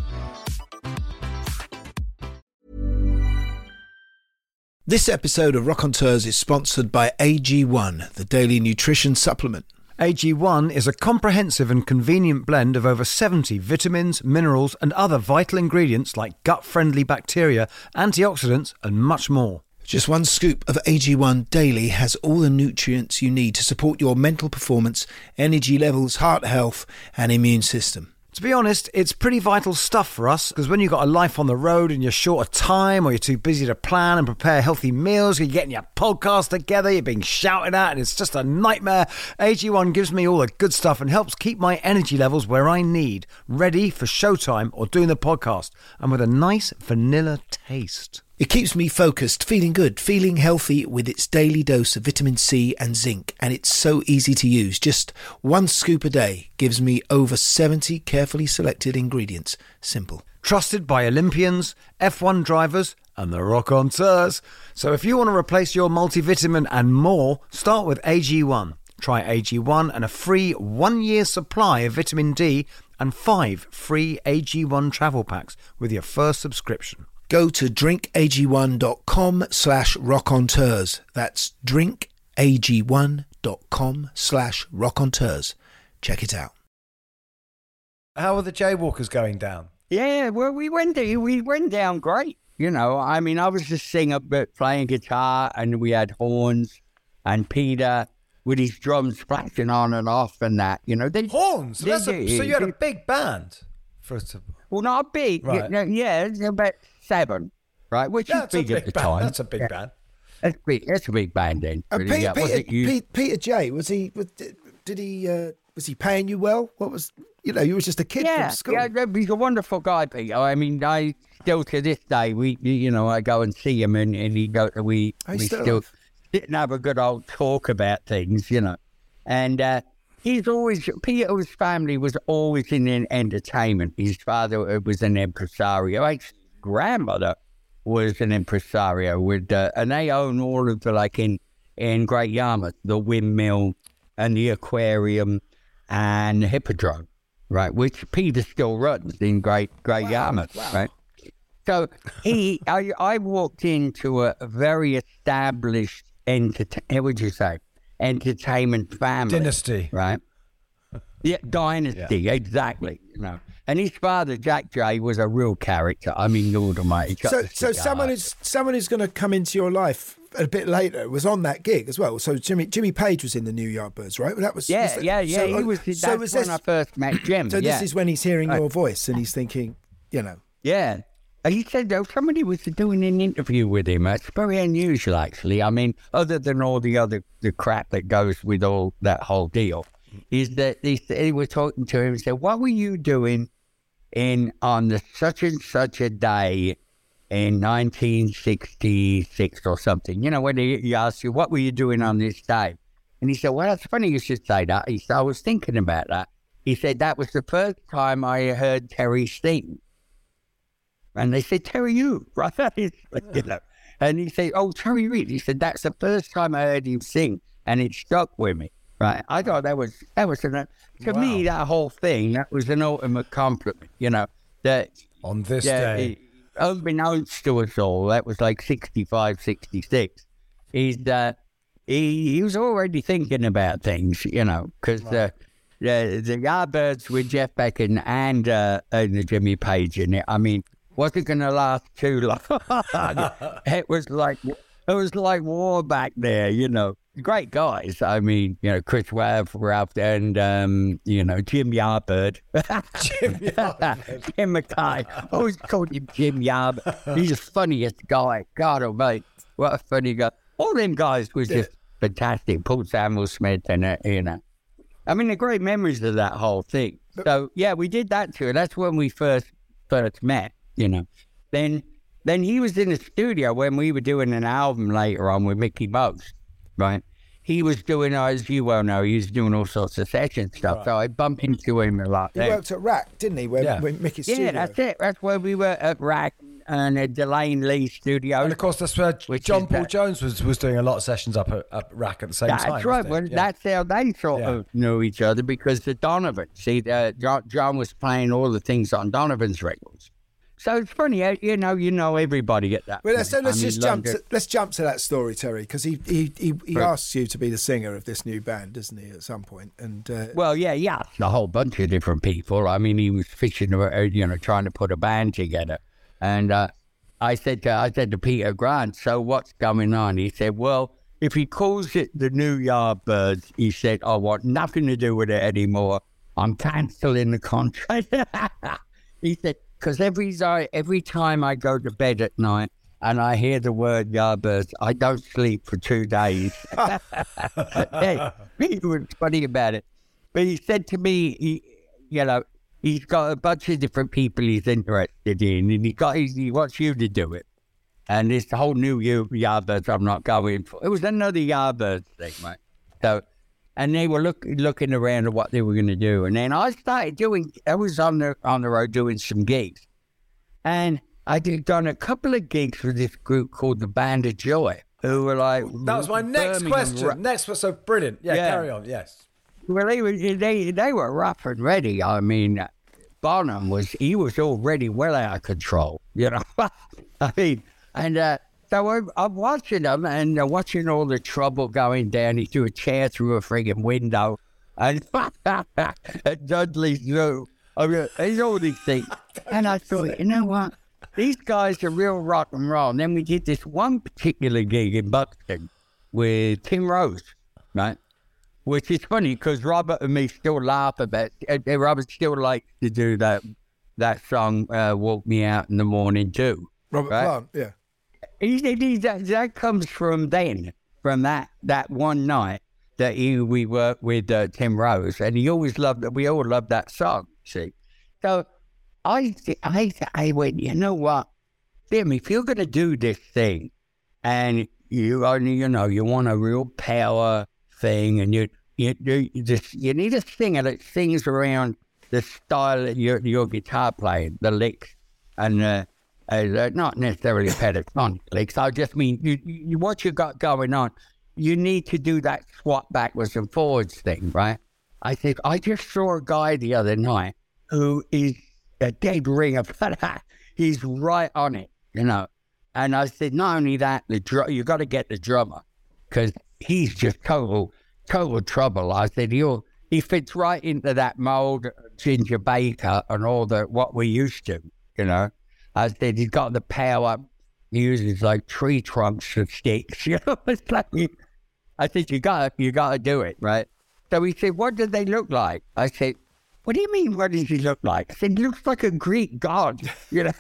This episode of Raconteurs is sponsored by AG1, the daily nutrition supplement. AG1 is a comprehensive and convenient blend of over 70 vitamins, minerals and other vital ingredients like gut-friendly bacteria, antioxidants and much more. Just one scoop of AG1 daily has all the nutrients you need to support your mental performance, energy levels, heart health and immune system. To be honest, it's pretty vital stuff for us, because when you've got a life on the road and you're short of time, or you're too busy to plan and prepare healthy meals, you're getting your podcast together, you're being shouted at, and it's just a nightmare, AG1 gives me all the good stuff and helps keep my energy levels where I need, ready for showtime or doing the podcast, and with a nice vanilla taste. It keeps me focused, feeling good, feeling healthy with its daily dose of vitamin C and zinc, and it's so easy to use. Just one scoop a day gives me over 70 carefully selected ingredients. Simple. Trusted by Olympians, F1 drivers and the Raconteurs. So if you want to replace your multivitamin and more, start with AG1. Try AG1 and a free 1-year supply of vitamin D and 5 free AG1 travel packs with your first subscription. Go to drinkag1.com/raconteurs. That's drinkag1.com/raconteurs. Check it out. How are the jaywalkers going down? Yeah, well, we went down great. You know, I mean, I was just singing, playing guitar, and we had horns, and Peter with his drums flashing on and off and that. You know, horns. So you had a big band for us to. Well, not big. Right. Yeah, it's about 7, right? Which is big at the time. That's a big band. That's big. That's a big band then. Peter J. Was he paying you well? What was you were just a kid from school. Yeah, he's a wonderful guy, Peter. I mean, I still to this day I go and see him and we still sit and have a good old talk about things, and. Peter's family was always in entertainment. His father was an impresario. His grandmother was an impresario and they own all of the, in Great Yarmouth, the windmill and the aquarium and the hippodrome, right? Which Peter still runs in Great Yarmouth, right? So I walked into a very established entertainment family. Dynasty. Right? Yeah, dynasty, yeah. Exactly. And his father, Jack J, was a real character. I mean, Lord Almighty. So someone who's going to come into your life a bit later was on that gig as well. So Jimmy Page was in the New Yardbirds, right? That was yeah. He was. That's when I first met Jim. So this is when he's hearing your voice and he's thinking, Yeah. He said, somebody was doing an interview with him. It's very unusual, actually. I mean, other than all the crap that goes with all that whole deal, is that they were talking to him and said, what were you doing on the such and such a day in 1966 or something? When he asked you, what were you doing on this day? And he said, well, that's funny you should say that. He said, I was thinking about that. He said, that was the first time I heard Terry sing. And they said, Terry, you, right? And he said, oh, Terry Reid. He said, that's the first time I heard him sing, and it stuck with me, right? I thought that was me, that whole thing, that was an ultimate compliment, that on this day, unbeknownst to us all, that was like 65, 66, is that he was already thinking about things, because the Yardbirds with Jeff Beck and the Jimmy Page in it. I mean, wasn't going to last too long. It was like war back there, you know. Great guys. I mean, you know, Chris Ralph, and Jim Yardbird. Jim Mackay. I always called him Jim Yardbird. He's the funniest guy. God almighty, what a funny guy. All them guys was just fantastic. Paul Samuel Smith and you know. I mean, the great memories of that whole thing. So yeah, we did that too. That's when we first met, you know. Then he was in the studio when we were doing an album later on with Mickey Most. Right, he was doing, as you well know, he was doing all sorts of session stuff. Right. So I bumped into him a lot. He worked at Rack, didn't he? When Mickey's studio. Yeah, that's it. That's where we were at Rack and at Delane Lee studio. And of course, that's where John Paul Jones was doing a lot of sessions up at Rack at the same time. That's right. Well, that's how they sort of knew each other, because the Donovan. See, John was playing all the things on Donovan's records. So it's funny, you know everybody at that. Well, so let's jump to that story, Terry, because he asks you to be the singer of this new band, doesn't he? At some point, and well, yeah, a whole bunch of different people. I mean, he was fishing, trying to put a band together, and I said to Peter Grant, so what's going on? He said, well, if he calls it the New Yardbirds, he said, I want nothing to do with it anymore. I'm cancelling the contract. He said, because every time I go to bed at night and I hear the word Yardbirds, I don't sleep for 2 days. Hey, he was funny about it. But he said to me, he's got a bunch of different people he's interested in, and he wants you to do it. And this whole new Yardbirds I'm not going for. It was another Yardbirds thing, right? So, and they were looking around at what they were going to do. And then I was on the road doing some gigs. And I done a couple of gigs with this group called the Band of Joy, who were like... That was my next question. Next was so brilliant. Yeah, carry on, yes. Well, they were rough and ready. I mean, Bonham was already well out of control, you know. I mean, and... So I'm watching them and watching all the trouble going down. He threw a chair through a friggin' window. And Dudley threw. I mean, there's all these things. And I thought, you know what? These guys are real rock and roll. And then we did this one particular gig in Buxton with Tim Rose, right? Which is funny because Robert and me still laugh about it. Robert still likes to do that song, Walk Me Out in the Morning too. Robert Plant, yeah. That comes from that one night that we worked with Tim Rose, and he always loved that. We all loved that song. See, so I went, you know what, Tim, if you're going to do this thing, and you want a real power thing, and you need a singer that sings around the style of your guitar playing, the licks, and not necessarily pentatonic licks. I just mean you what you got going on. You need to do that swap backwards and forwards thing, right? I said, I just saw a guy the other night who is a dead ringer. He's right on it, you know. And I said, not only that, you got to get the drummer because he's just total trouble. I said, he fits right into that mold, Ginger Baker, and all what we used to, you know. I said, he's got the power. He uses like tree trunks and sticks, you know. It's like, I said, you got to do it, right? So he said, what do they look like? I said, what do you mean, what does he look like? I said, he looks like a Greek god, you know.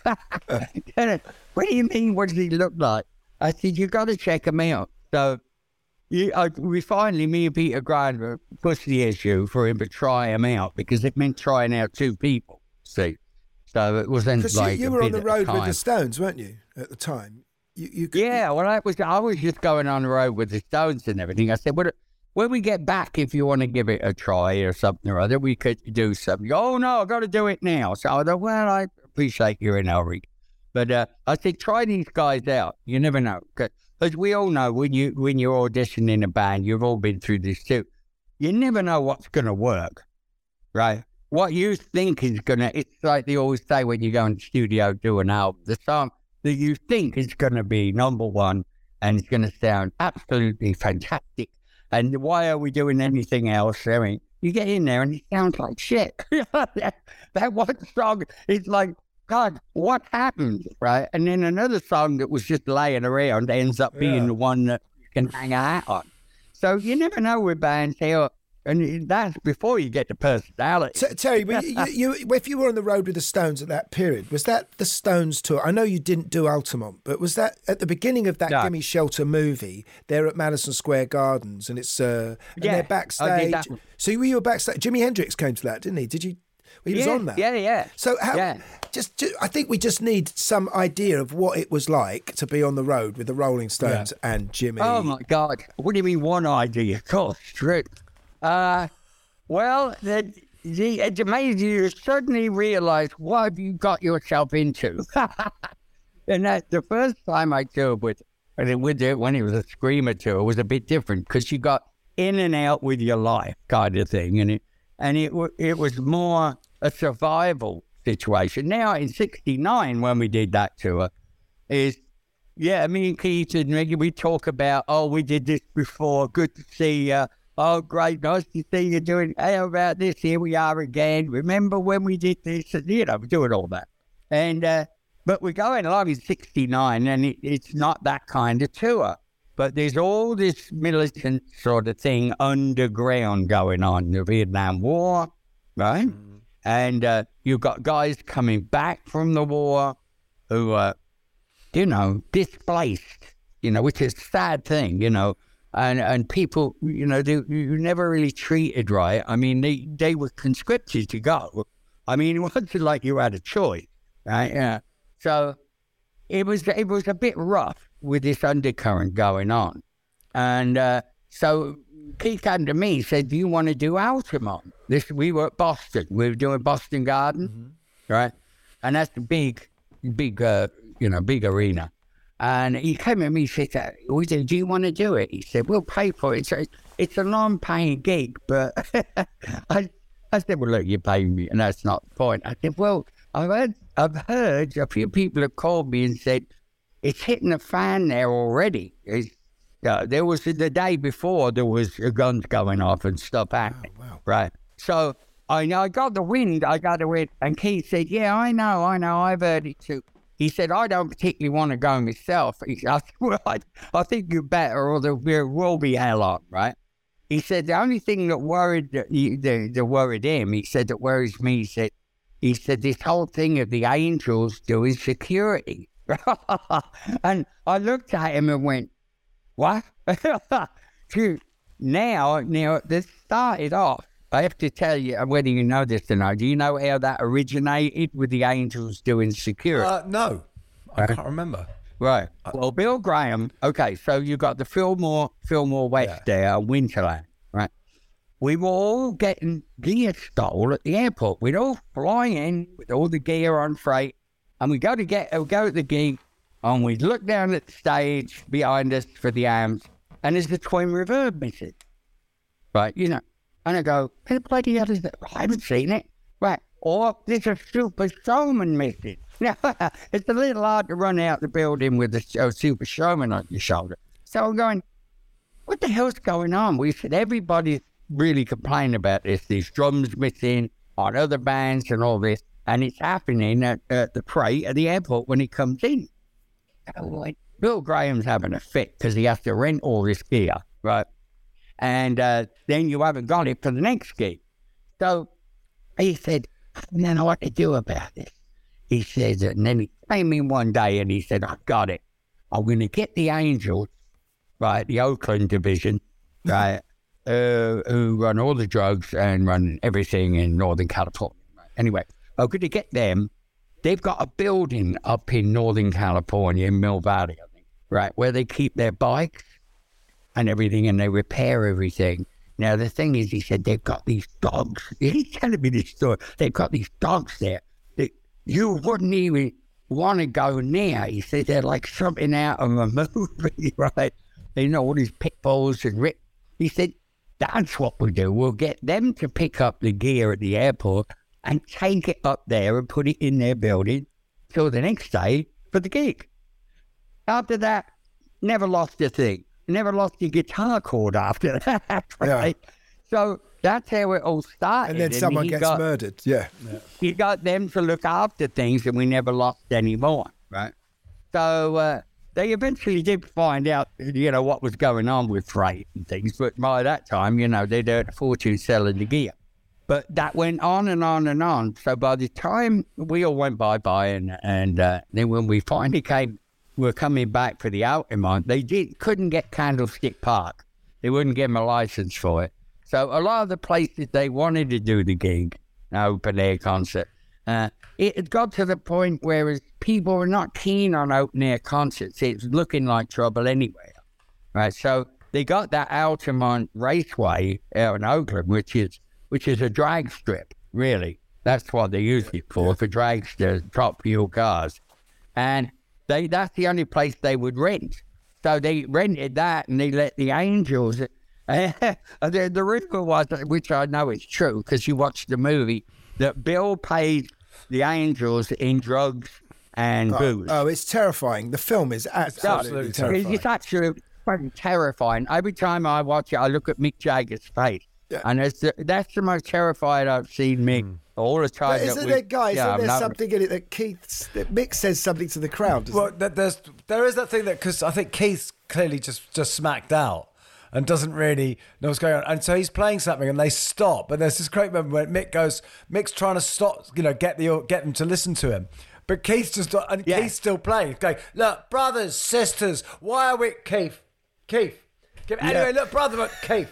What do you mean, what does he look like? I said, you got to check him out. So we finally, me and Peter Grant pushed the issue for him to try him out because it meant trying out two people, see. So it wasn't like you were on the road with the Stones, weren't you, at the time? Yeah, well, I was just going on the road with the Stones and everything. I said, when we get back, if you want to give it a try or something or other, we could do something. Oh, no, I've got to do it now. So I thought, well, I appreciate you're in a hurry. But I said, try these guys out. You never know. Because we all know when you're auditioning a band, you've all been through this too. You never know what's going to work, right? What you think is it's like they always say when you go in the studio do an album, the song that you think is going to be number one and it's going to sound absolutely fantastic. And why are we doing anything else? I mean, you get in there and it sounds like shit. that one song is like, God, what happened, right? And then another song that was just laying around ends up being the one that you can hang a hat on. So you never know with bands here, and that's before you get the personality. Terry, if you were on the road with the Stones at that period, was that the Stones tour? I know you didn't do Altamont, but was that at the beginning of that Gimme Shelter movie? They're at Madison Square Gardens, and it's and they're backstage. So you were backstage. Jimi Hendrix came to that, didn't he? Did you? He was on that. Yeah. So I think we just need some idea of what it was like to be on the road with the Rolling Stones and Jimmy. Oh my God! What do you mean one idea? Of course, true. Well, it's amazing. You suddenly realise what have you got yourself into. And that's the first time I toured with it when it was a Screamer tour was a bit different because you got in and out with your life kind of thing, and it was more a survival situation. Now in '69 when we did that tour, me and Keith and Mickey, we talk about, we did this before. Good to see you. Oh, great, nice to see you doing. How about this? Here we are again. Remember when we did this? And, we're doing all that. And but we're going along in '69, and it's not that kind of tour. But there's all this militant sort of thing underground going on. The Vietnam War, right? Mm. And you've got guys coming back from the war who are, displaced, which is a sad thing, And people, they were never really treated right. I mean, they were conscripted to go. I mean, it wasn't like you had a choice, right? Yeah. So it was a bit rough with this undercurrent going on. And so Keith came to me and said, do you want to do Altamont? We were at Boston. We were doing Boston Garden, right? And that's the big arena. And he came at me and said, we said, do you want to do it? He said, we'll pay for it. It's a non-paying gig, but I said, well, look, you're paying me, and that's not the point. I said, well, I've heard a few people have called me and said, it's hitting the fan there already. There was the day before, there was guns going off and stuff happening, right? So I got the wind, and Keith said, yeah, I know, I've heard it too. He said, I don't particularly want to go myself. I said, well, I think you're better or there will be hell on, right? He said, the only thing that worried him, he said, that worries me, he said, this whole thing of the Angels doing security. And I looked at him and went, what? Now, this started off. I have to tell you, whether you know this or not, do you know how that originated with the Angels doing security? No, I can't remember. Right. Well, Bill Graham, okay, so you got the Fillmore West there, Winterland, right? We were all getting gear stole at the airport. We'd all fly in with all the gear on freight, and we'd go to the gig, and we'd look down at the stage behind us for the amps, and there's the twin reverb missing. Right, And I go, who the bloody hell is that? I haven't seen it. Right. Or there's a Super Showman missing. Now, it's a little hard to run out the building with a Super Showman on your shoulder. So I'm going, what the hell's going on? We said, everybody's really complaining about this. These drums missing on other bands and all this. And it's happening at the freight at the airport when he comes in. Like, Bill Graham's having a fit because he has to rent all this gear, right? And then you haven't got it for the next gig. So he said, I don't know what to do about this. He said, and then he came in one day and he said, I got it. I'm going to get the Angels, right, the Oakland division, right, who run all the drugs and run everything in Northern California. Right? Anyway, I'm going to get them. They've got a building up in Northern California, in Mill Valley, I think, right, where they keep their bikes and everything, and they repair everything. Now, the thing is, he said, they've got these dogs. He's telling me this story. They've got these dogs there that you wouldn't even want to go near. He said, they're like something out of a movie, right? All these pit bulls and rip. He said, that's what we'll do. We'll get them to pick up the gear at the airport and take it up there and put it in their building till the next day for the gig. After that, never lost a thing. Never lost your guitar cord after that, right? Yeah. So that's how it all started. And then someone gets murdered. Yeah. He got them to look after things, and we never lost any more, right? So they eventually did find out, what was going on with freight and things. But by that time, they'd earned a fortune selling the gear. But that went on and on and on. So by the time we all went bye-bye, and then when we finally were coming back for the Altamont, they couldn't get Candlestick Park. They wouldn't give them a license for it. So a lot of the places they wanted to do the gig, open air concert, it had got to the point where people were not keen on open air concerts. It was looking like trouble anywhere, right? So they got that Altamont Raceway out in Oakland, which is a drag strip, really. That's what they use it for dragsters, top fuel cars. And that's the only place they would rent. So they rented that, and they let the Angels. The rumor was, which I know is true because you watched the movie, that Bill paid the Angels in drugs and booze. Oh, it's terrifying. The film is absolutely terrifying. It's actually fucking terrifying. Every time I watch it, I look at Mick Jagger's face. Yeah. And that's the most terrified I've seen Mick all the time. But isn't there something in it that Mick says something to the crowd? Well, there is that thing because I think Keith's clearly just smacked out and doesn't really know what's going on. And so he's playing something and they stop. And there's this great moment where Mick's trying to stop, get them to listen to him. But Keith's Keith's still playing. He's going, look, brothers, sisters, why are we... Keith. Anyway, look, brother, Keith.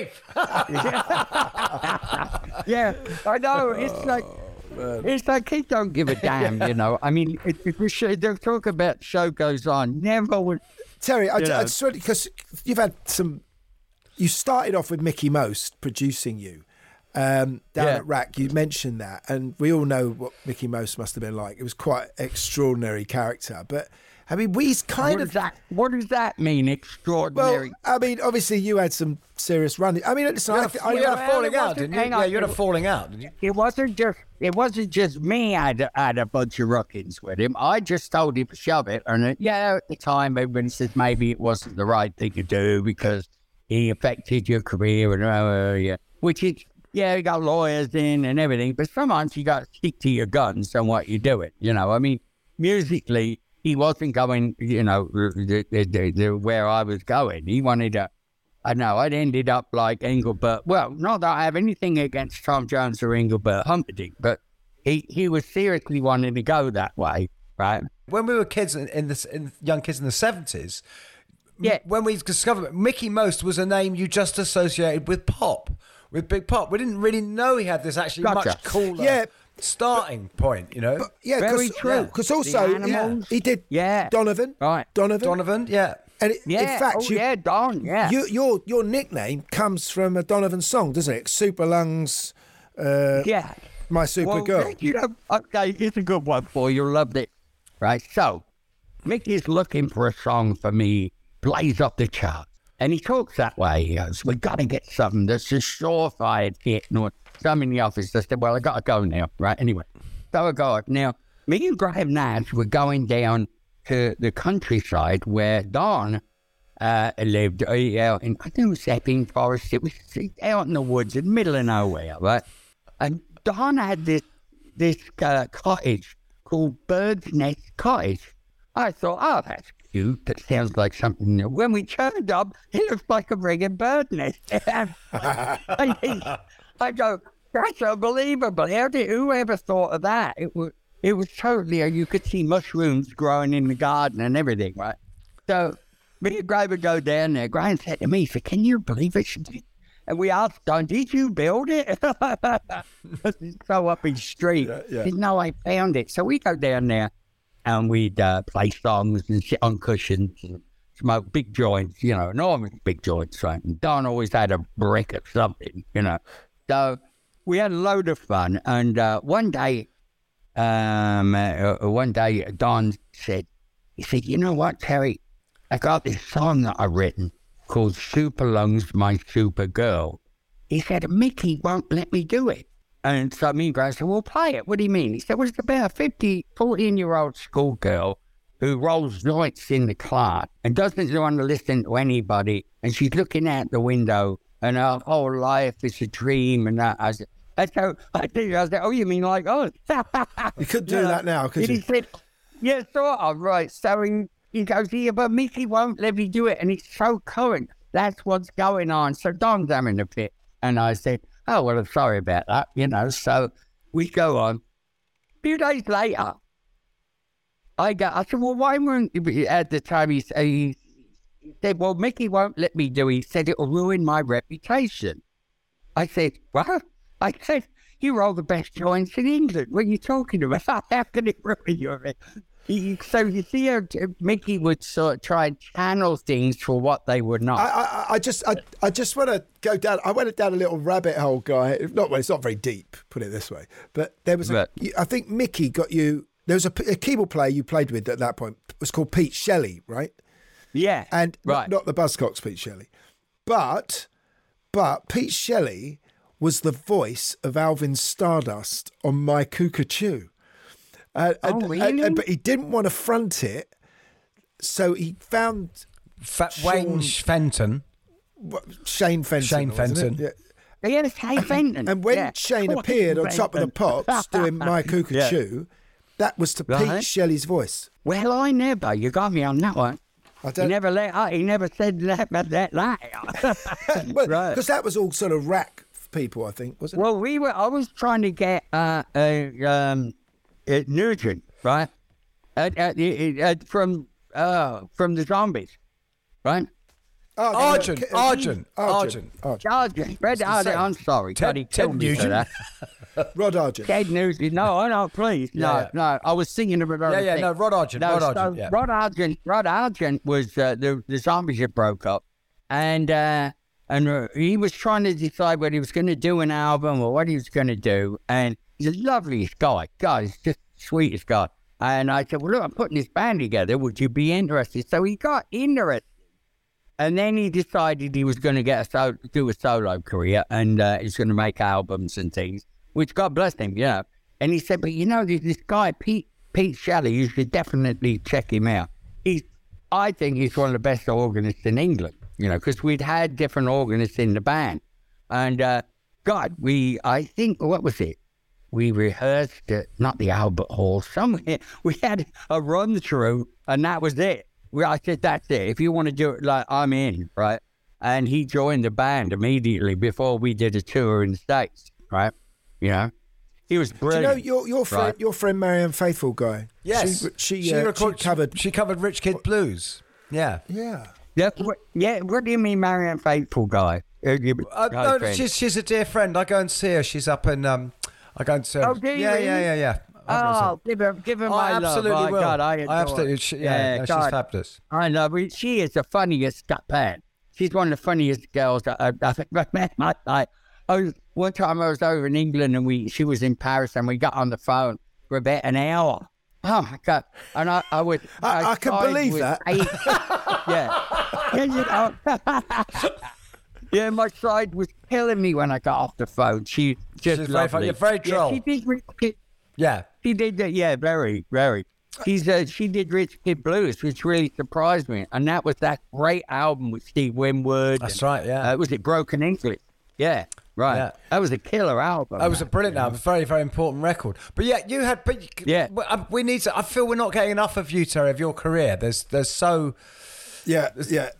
Yeah, I know. It's like Keith don't give a damn, I mean, they'll talk about show goes on. Never would. Terry, I just want, because you've had you started off with Mickey Most producing you down at RAC. You mentioned that, and we all know what Mickey Most must have been like. It was quite an extraordinary character, but I mean, what does that mean, extraordinary? Well, I mean, obviously you had some serious running. I mean, listen, you had a falling out, didn't you? Yeah, you had a falling out, didn't you? It wasn't just me. I had a bunch of rockings with him. I just told him to shove it, and at the time, everybody says maybe it wasn't the right thing to do because he affected your career, and which is you got lawyers in and everything, but sometimes you got to stick to your guns on what you're doing. I mean, musically. He wasn't going, where I was going. He wanted to, I know, I'd ended up like Engelbert. Well, not that I have anything against Tom Jones or Engelbert Humperdinck, but he was seriously wanting to go that way, right? When we were kids, young kids in the 70s, when we discovered Mickey Most was a name you just associated with pop, with Big Pop. We didn't really know he had this actually much cooler starting point, But, very true. Because also he did Donovan. Right. Donovan, yeah. And in fact, Don, your nickname comes from a Donovan song, doesn't it? Super Lungs, My Super Girl. Okay, it's a good one for you. Loved it. Right, so Mickey's looking for a song for me, blaze up the chart. And he talks that way. He goes, we got to get something that's a surefire hit. So I'm in the office. I said, well, I got to go now. Right, anyway. So I go. Now, me and Graham Nash were going down to the countryside where Don lived out in, I think it was Epping Forest. It was out in the woods in the middle of nowhere, right? And Don had this cottage called Bird's Nest Cottage. I thought, oh, that's cute. That sounds like something new. When we turned up, it looked like a friggin' bird nest. I go, that's unbelievable. Whoever thought of that? It was totally, you could see mushrooms growing in the garden and everything, right? So me and Graham would go down there. Graham said to me, so can you believe it? And we asked Don, did you build it? So up his street. He said, no, I found it. So we go down there and we'd play songs and sit on cushions and smoke big joints, enormous big joints, right? And Don always had a brick or something, So we had a load of fun. And one day, Don said, you know what, Terry? I got this song that I've written called Super Lungs, My Super Girl. He said, Mickey won't let me do it. And so me and Graham said, well, play it. What do you mean? He said, well, it's about a 14-year-old schoolgirl who rolls joints in the class and doesn't want to listen to anybody. And she's looking out the window and our whole life is a dream, and that. I said, that's how I did. I said, oh, you mean like us? You couldn't do that now, could you? He said, yeah, sort of, right. So he goes, yeah, but Mickey won't let me do it, and it's so current. That's what's going on. So Don's having a fit. And I said, oh, well, I'm sorry about that, So we go on. A few days later, I said, well, why weren't you? At the time, he said, well, Mickey won't let me do it. He said, it'll ruin my reputation. I said, what? I said, you roll the best joints in England. What are you talking about? How can it ruin your reputation? So you see how Mickey would sort of try and channel things for what they were not. I just want to go down. I went down a little rabbit hole, Guy. It's not very deep, put it this way. But there was, I think Mickey got you. There was a keyboard player you played with at that point. It was called Pete Shelley, right? Yeah, and not the Buzzcocks Pete Shelley, but Pete Shelley was the voice of Alvin Stardust on My Cuckoo. Really? But he didn't want to front it, so he found Wayne Fenton. Shane Fenton. Yeah. Yeah, Shane Fenton. And when Shane appeared on Top of the Pops doing My Cuckoo, that was to Pete Shelley's voice. Well, I never. You got me on that one. He never said that. Well, because that was all sort of rack people, I think, wasn't it? Well, I was trying to get Nugent, right? From the Zombies, right? Argent. Red Argent. I'm sorry. Ted Nugent. Rod Argent. Ted Nugent. No, please. No. I was singing about Rod Argent. Rod Argent was the Zombies that broke up, and he was trying to decide whether he was going to do an album or what he was going to do, and he's the loveliest guy. God, he's just the sweetest guy. And I said, well, look, I'm putting this band together. Would you be interested? So he got interested. And then he decided he was going to do a solo career, and he's going to make albums and things, which God bless him, And he said, but there's this guy, Pete Shelley, you should definitely check him out. I think he's one of the best organists in England, because we'd had different organists in the band. And I think, what was it? We rehearsed at, not the Albert Hall, somewhere. We had a run through, and that was it. I said, that's it. If you want to do it, I'm in, right? And he joined the band immediately before we did a tour in the States, right? He was brilliant. Do you know your friend Marianne Faithfull, Guy? Yes, she covered Rich Kid Blues. Yeah. What do you mean, Marianne Faithfull, Guy? No, she's a dear friend. I go and see her. She's up in. I go and see her. Oh, do you? Yeah. Oh, give her my love. Absolutely will. God, I adore her. She's fabulous. I know, but she is the funniest band. She's one of the funniest girls I've met in my life. One time I was over in England and she was in Paris, and we got on the phone for about an hour. Oh my God! And I can believe that. Yeah, my side was killing me when I got off the phone. She's lovely. You're very droll. She did Rich Kid. Yeah. She did that. Yeah, very, very. She did Rich Kid Blues, which really surprised me. And that was that great album with Steve Winwood. That's right, yeah. Was it Broken English? Yeah, right. Yeah. That was a killer album. That was a brilliant album. Very, very important record. But yeah, you had... we need to... I feel we're not getting enough of you, Terry, of your career. There's so... Yeah,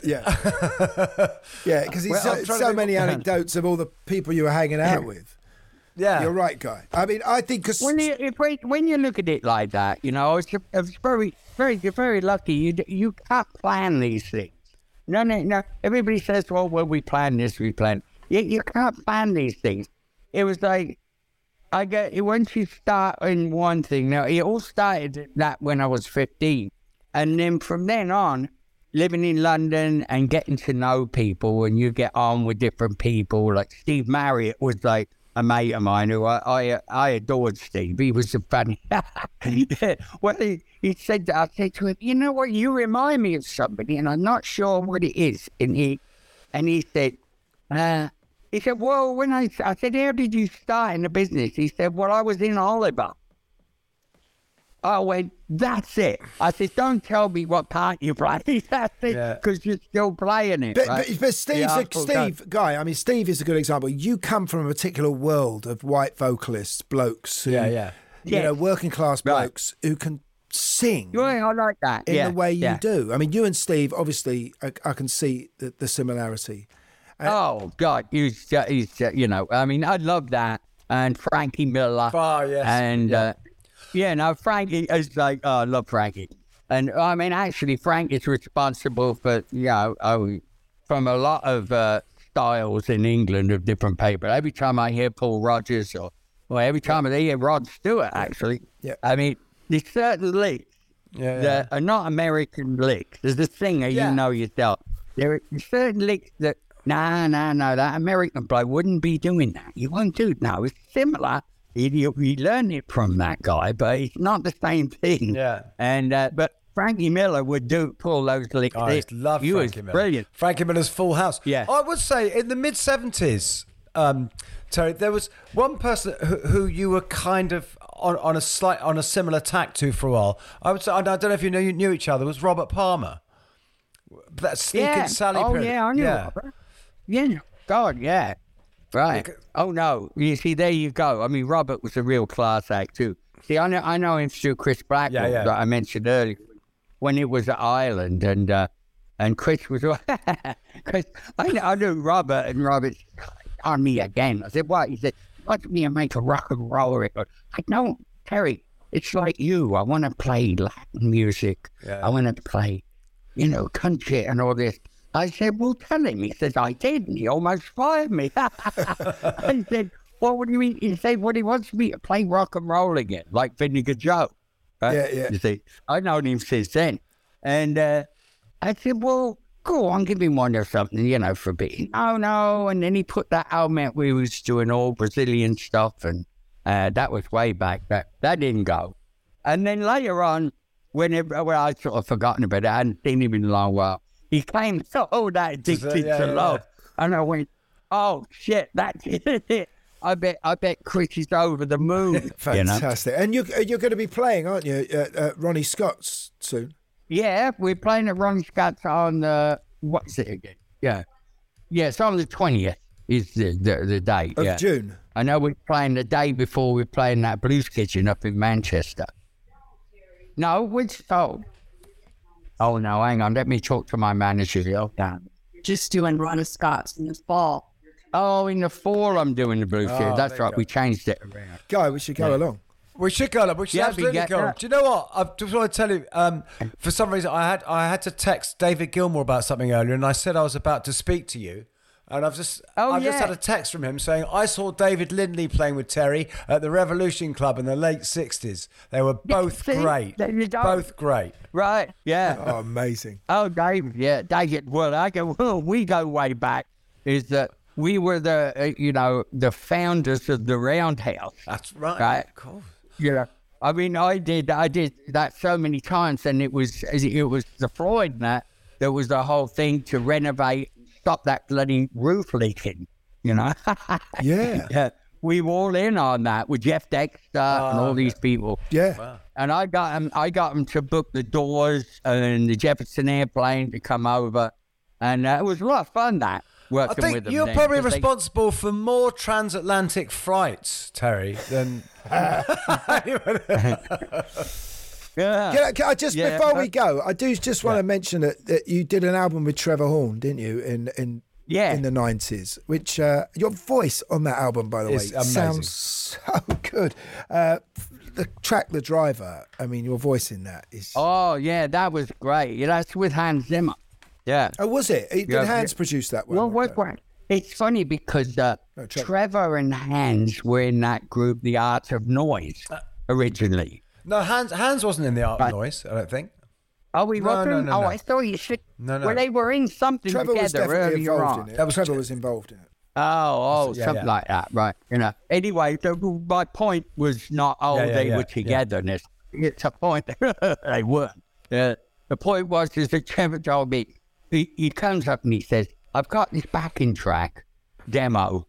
because he's so many anecdotes of all the people you were hanging out with. Yeah, you're right, Guy. I mean, I think because when you look at it like that, I was very, very, very lucky. You can't plan these things. No. Everybody says, well, we plan this, we plan. You can't plan these things. It was like once you start in one thing. Now it all started that when I was 15, and then from then on, living in London and getting to know people, and you get on with different people. Like Steve Marriott was like a mate of mine who I adored. Steve, he was a funny. Well, he said, I said to him, you know what, you remind me of somebody, and I'm not sure what it is. And he said, well, when I said, how did you start in the business? He said, well, I was in Oliver. I went, that's it. I said, don't tell me what part you play. That's it, because you're still playing it. But Steve, Guy, I mean, Steve is a good example. You come from a particular world of white vocalists, blokes who, you know, working class blokes who can sing. Yeah, I like that. In the way you do. I mean, you and Steve, obviously, I can see the similarity. Oh, God, he's you know, I mean, I love that. And Frankie Miller. Oh, yes. And, Frankie is like, I love Frankie. And, I mean, actually, Frank is responsible for, you know, from a lot of styles in England of different people. Every time I hear Paul Rodgers or every time I hear Rod Stewart, actually, I mean, there's certain licks that are not American licks. There's a singer, you know yourself. There are certain licks that, no, that American bloke wouldn't be doing that. You won't do it. No, it's similar. You learn it from that guy, but it's not the same thing. Yeah. And but Frankie Miller would pull those licks. I love Frankie Miller. Brilliant. Frankie Miller's Full House. Yeah. I would say in the mid-70s, Terry, there was one person who you were kind of on a similar tack to for a while. I would say, I don't know if you knew each other. It was Robert Palmer. That Sneak and Sally. Oh yeah, I knew Robert. Yeah. God, yeah. Right. Oh no. You see, there you go. I mean, Robert was a real class act too. See, I know him through Chris Blackwell that I mentioned earlier when it was at Ireland, and Chris was. Chris, I knew Robert, and Robert on me again. I said, "What?" He said, "Want me to make a rock and roll record?" I know, Terry. It's like you. I want to play Latin music. Yeah. I want to play, you know, country and all this. I said, well, tell him. He said, I did, and he almost fired me. I said, well, what do you mean? He said, well, he wants me to play rock and roll again, like Vinegar Joe. Right? Yeah. You see, I've known him since then. And I said, well, go on, give him one or something, you know, for a bit. No. And then he put that album out where he was doing all Brazilian stuff, and that was way back. That didn't go. And then later on, when I'd sort of forgotten about it, I hadn't seen him in a long while, he came, that Addicted to Love. And I went, oh, shit, that's it. I bet Chris is over the moon. Fantastic. You know? And you're going to be playing, aren't you, at Ronnie Scott's soon? Yeah, we're playing at Ronnie Scott's on, what's it again? Yeah, it's on the 20th is the date. Of June? I know we're playing the day before we're playing that Blues Kitchen up in Manchester. No, Oh, no, hang on. Let me talk to my manager. Just doing Ronnie Scott's in the fall. Oh, in the fall I'm doing the Blues Kitchen. That's right. We changed it around. Guy, we should go along. We should go along. We should absolutely go along. Do you know what? I just want to tell you, for some reason, I had to text David Gilmour about something earlier, and I said I was about to speak to you. And I've just had a text from him saying, I saw David Lindley playing with Terry at the Revolution Club in the late 60s. They were both great. Both great. Right, yeah. Oh, amazing. Oh, David, yeah. David, we go way back, is that we were the founders of the Roundhouse. That's right. Cool. Yeah. I mean, I did that so many times, and it was the Floyd and that. There was the whole thing to renovate, stop that bloody roof leaking, you know? Yeah. We were all in on that with Jeff Dexter and all these people. Yeah. Wow. And I got them to book the Doors and the Jefferson Airplane to come over. And it was a lot of fun, that, working with them. I think you're probably responsible for more transatlantic flights, Terry, than... Yeah. Before we go, I do just want to mention that you did an album with Trevor Horn, didn't you, in the 90s, which your voice on that album, by the way, sounds so good. The track The Driver, I mean, your voice in that is... Oh, yeah, that was great. Yeah, that's with Hans Zimmer. Yeah. Oh, was it? Did Hans produce that one? Well, it's funny because Trevor and Hans were in that group, The Art of Noise, originally. No, Hans wasn't in The Art of Noise, I don't think. Oh, he wasn't? No. I thought you should. No. Well, they were in something Trevor together was definitely earlier involved on. in it. Trevor was involved in it. Something like that, right? You know. Anyway, my point was not they were togetherness. Yeah. It's a point they weren't. The point was is that Trevor told me he comes up and he says, "I've got this backing track demo."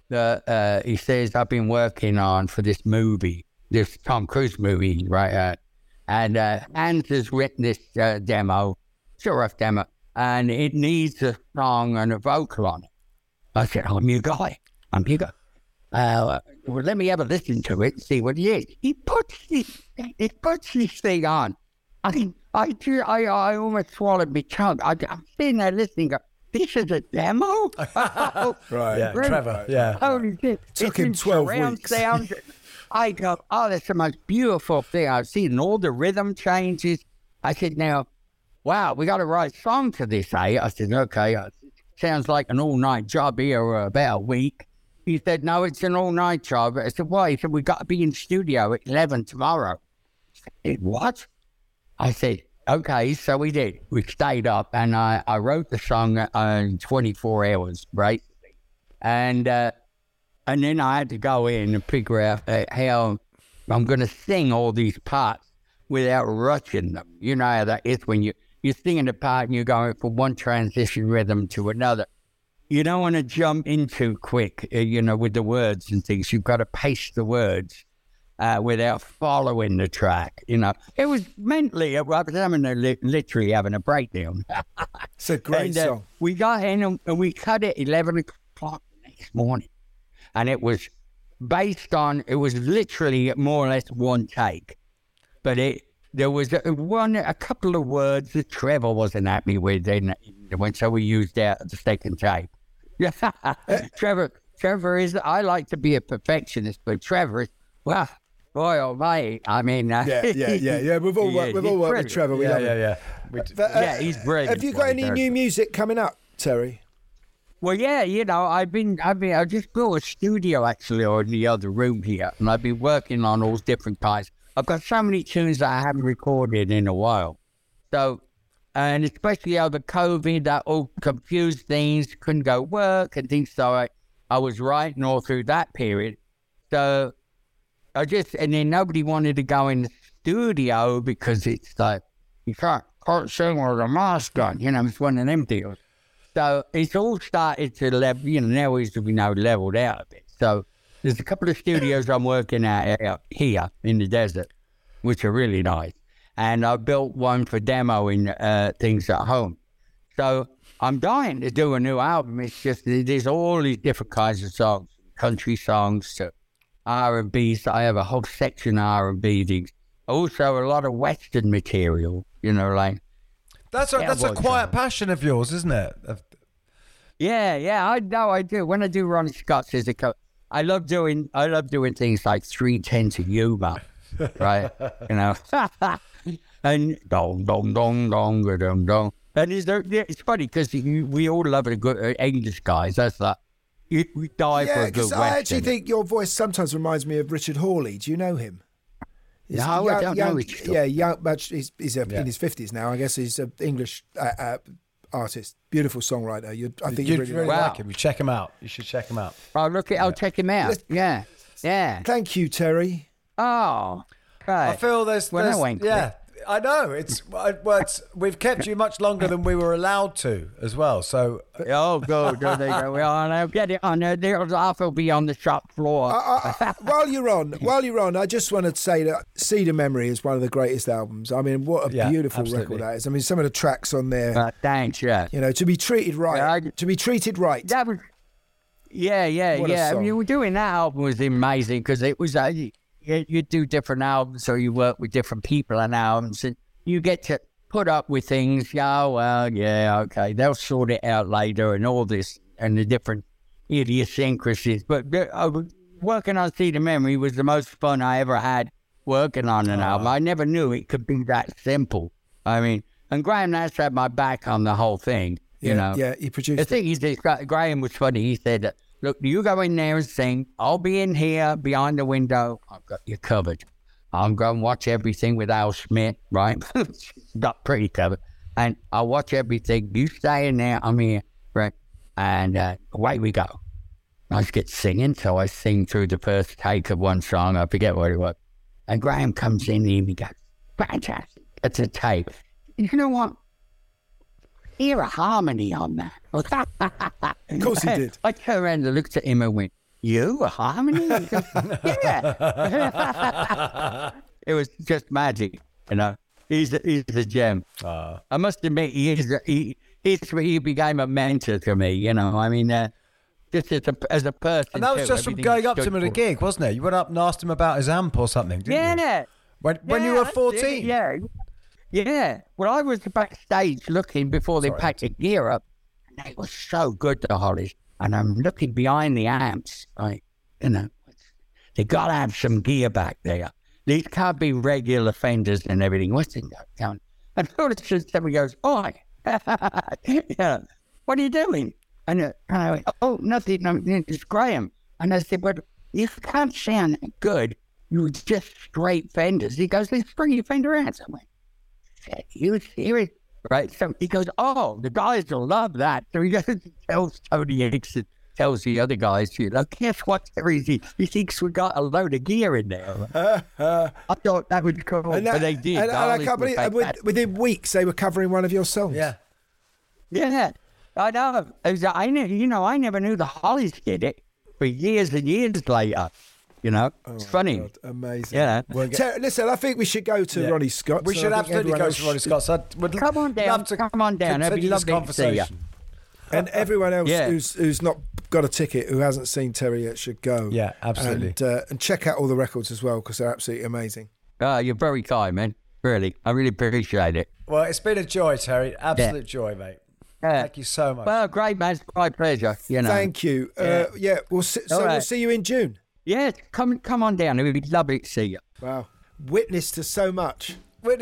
He says I've been working on for this movie. This Tom Cruise movie, right? And Hans has written this demo, it's a rough demo, and it needs a song and a vocal on it. I said, I'm your guy. Well, let me have a listen to it and see what it is. He puts this thing on. I almost swallowed my tongue. I'm sitting there listening, go, this is a demo? Right. Yeah, Really? Trevor, yeah. Holy shit. Took him 12 weeks. Sound. I go, oh, that's the most beautiful thing I've seen. And all the rhythm changes. I said, now, wow, we got to write a song to this, eh? I said, okay. Sounds like an all-night job here or about a week. He said, no, it's an all-night job. I said, why? He said, we got to be in studio at 11 tomorrow. I said, what? I said, okay, so we did. We stayed up, and I wrote the song in 24 hours, right? And then I had to go in and figure out how I'm going to sing all these parts without rushing them. You know how that is when you're singing a part and you're going from one transition rhythm to another. You don't want to jump in too quick, with the words and things. You've got to pace the words without following the track. It was mentally, I was literally having a breakdown. It's a great song. We got in and we cut it 11 o'clock the next morning. And it was literally more or less one take. But there was a couple of words that Trevor wasn't happy with, so we used the second take. Trevor is, I like to be a perfectionist, but Trevor is, well, boy, oh, mate, I mean... Yeah. We've all worked with Trevor. Yeah, he's brilliant. Have you got any new music coming up, Terry? Well, yeah, I just built a studio actually in the other room here, and I've been working on all different kinds. I've got so many tunes that I haven't recorded in a while. So, and especially over COVID, that all confused things, couldn't go work and things. So I was writing all through that period. So and then nobody wanted to go in the studio because it's like, you can't sing with a mask on, it's one of them deals. So it's all started to level, now it's leveled out a bit. So there's a couple of studios I'm working at out here in the desert, which are really nice. And I built one for demoing things at home. So I'm dying to do a new album. It's just, there's all these different kinds of songs, country songs to R&B. So I have a whole section of R&B things. Also a lot of Western material, like. That's a quiet passion of yours, isn't it? Yeah, I know I do. When I do Ronnie Scott's, I love doing things like 310 to Yuma, right? And dong dong dong dong dong dong. And it's funny because we all love a good English guys. That's like we die for a good Western. I actually think your voice sometimes reminds me of Richard Hawley. Do you know him? No, I don't know Richard. Yeah, young, but he's in his 50s now. I guess he's an English artist, beautiful songwriter. I think you'd really like him. You check him out. You should check him out. I'll check him out. Yeah. Thank you, Terry. Oh, right. I feel there's I know we've kept you much longer than we were allowed to as well. So good. There you go. Well, get it on there. I'll be on the shop floor. While you're on, I just want to say that Seed of Memory is one of the greatest albums. I mean, what a beautiful record that is. I mean, some of the tracks on there. Thanks. Yeah. To be treated right. To be treated right. That was. Yeah. I mean, doing that album was amazing because it was. You do different albums, or you work with different people on albums, and you get to put up with things. Okay, they'll sort it out later, and all this, and the different idiosyncrasies. But working on Seed of Memory was the most fun I ever had working on an album. I never knew it could be that simple. I mean, and Graham Nash had my back on the whole thing. Yeah, he produced the thing. Graham was funny. He said, look, you go in there and sing. I'll be in here behind the window. I've got you covered. I'm going to watch everything with Al Schmidt, right? Got pretty covered. And I'll watch everything. You stay in there. I'm here, right? And away we go. I just get singing. So I sing through the first take of one song. I forget what it was. And Graham comes in and he goes, fantastic. It's a tape. You know what? Hear a harmony on that. Of course he did. I turned around and looked at him and went, you, a harmony? He goes, yeah. It was just magic. You know, he's a gem. I must admit, he became a mentor to me. You know, I mean, just as a person. And that was just from going up to him at a gig, wasn't it? You went up and asked him about his amp or something, didn't you? When you were 14? Yeah. Well, I was backstage looking before they packed the gear up. And they were so good, the Hollies. And I'm looking behind the amps, like, you know, they got to have some gear back there. These can't be regular Fenders and everything. What's it going? And all of a sudden, somebody goes, "Oi, yeah, what are you doing?" And I went, "Oh, nothing, it's Graham." And I said, "But you can't sound good. You were just straight Fenders." He goes, "Let's bring your Fender amps." I went, "You serious?" Right? So he goes, "Oh, the guys will love that." So he goes and tells Tony Hicks and tells the other guys, you know, "Guess what, Terry? He thinks we got a load of gear in there." I thought that was cool, but they did. And I can't believe within weeks they were covering one of your songs. Yeah, I know. I never knew the Hollies did it for years and years later. You know, it's funny. God, amazing. Yeah. Listen, I think we should go to Ronnie Scott. We should absolutely go to Ronnie Scott. So come on down. Come on down. It'd be lovely to see you. And everyone else who's not got a ticket, who hasn't seen Terry yet, should go. Yeah, absolutely. And check out all the records as well, because they're absolutely amazing. You're very kind, man. Really. I really appreciate it. Well, it's been a joy, Terry. Absolute joy, mate. Thank you so much. Well, great, man. It's my pleasure. You know. Thank you. We'll see you in June. Yeah, come on down. It would be lovely to see you. Wow. Witness to so much. But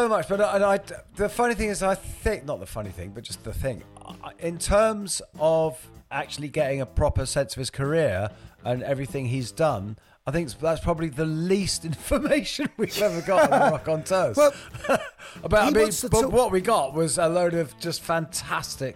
the funny thing is, I think, not the funny thing, but just the thing, in terms of actually getting a proper sense of his career and everything he's done, I think that's probably the least information we've ever got on Rock on Tours. Well, but what we got was a load of just fantastic.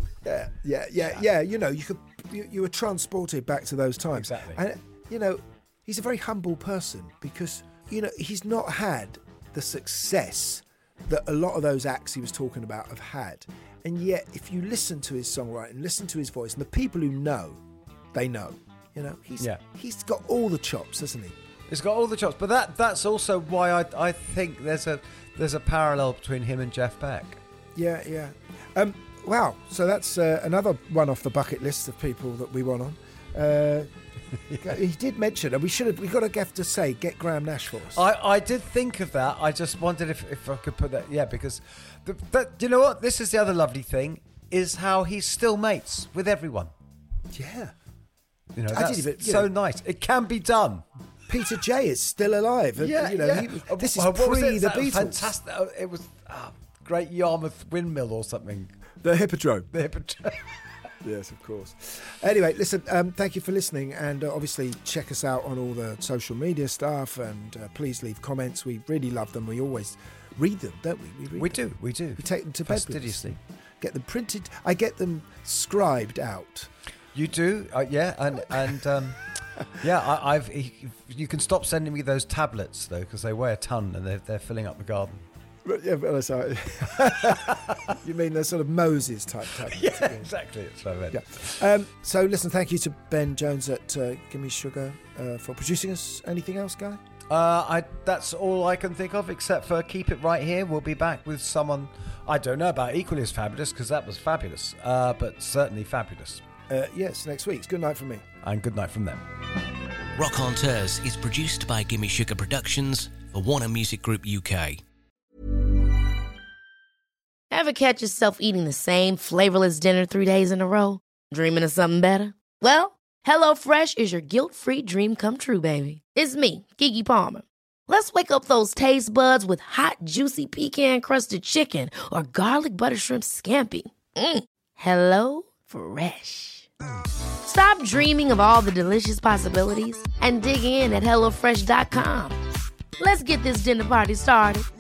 Yeah. You know, you were transported back to those times. Exactly. And, you know, he's a very humble person because, you know, he's not had the success that a lot of those acts he was talking about have had. And yet, if you listen to his songwriting, listen to his voice, and the people who know, they know. You know, he's got all the chops, hasn't he? He's got all the chops. But that's also why I think there's a parallel between him and Jeff Beck. Yeah. Wow. So that's another one off the bucket list of people that we want on. He did mention, and we've got to say, get Graham Nash for us. I did think of that. I just wondered if I could put that. Yeah, because you know what? This is the other lovely thing, is how he's still mates with everyone. Yeah. You know, that's so nice. It can be done. Peter J is still alive. Yeah, this is pre the Beatles. Fantastic. It was Great Yarmouth Windmill or something. The Hippodrome. Yes, of course. Anyway, listen, thank you for listening, and obviously check us out on all the social media stuff, and please leave comments. We really love them. We always read them, don't we? We do. We take them to bed fastidiously. Get them printed. I get them scribed out. You do? You can stop sending me those tablets, though, because they weigh a ton, and they're filling up the garden. Yeah, but sorry. You mean the sort of Moses type tablets? Yeah, exactly. That's what I meant. Yeah. So listen, thank you to Ben Jones at Gimme Sugar for producing us. Anything else, Guy? That's all I can think of, except for keep it right here. We'll be back with someone I don't know about equally as fabulous, because that was fabulous, but certainly fabulous. Yes, next week. Good night from me. And good night from them. Rock on Tours is produced by Gimme Sugar Productions for Warner Music Group UK. Ever catch yourself eating the same flavorless dinner 3 days in a row? Dreaming of something better? Well, HelloFresh is your guilt-free dream come true, baby. It's me, Keke Palmer. Let's wake up those taste buds with hot, juicy pecan-crusted chicken or garlic butter shrimp scampi. Hello Fresh. Stop dreaming of all the delicious possibilities and dig in at HelloFresh.com. Let's get this dinner party started.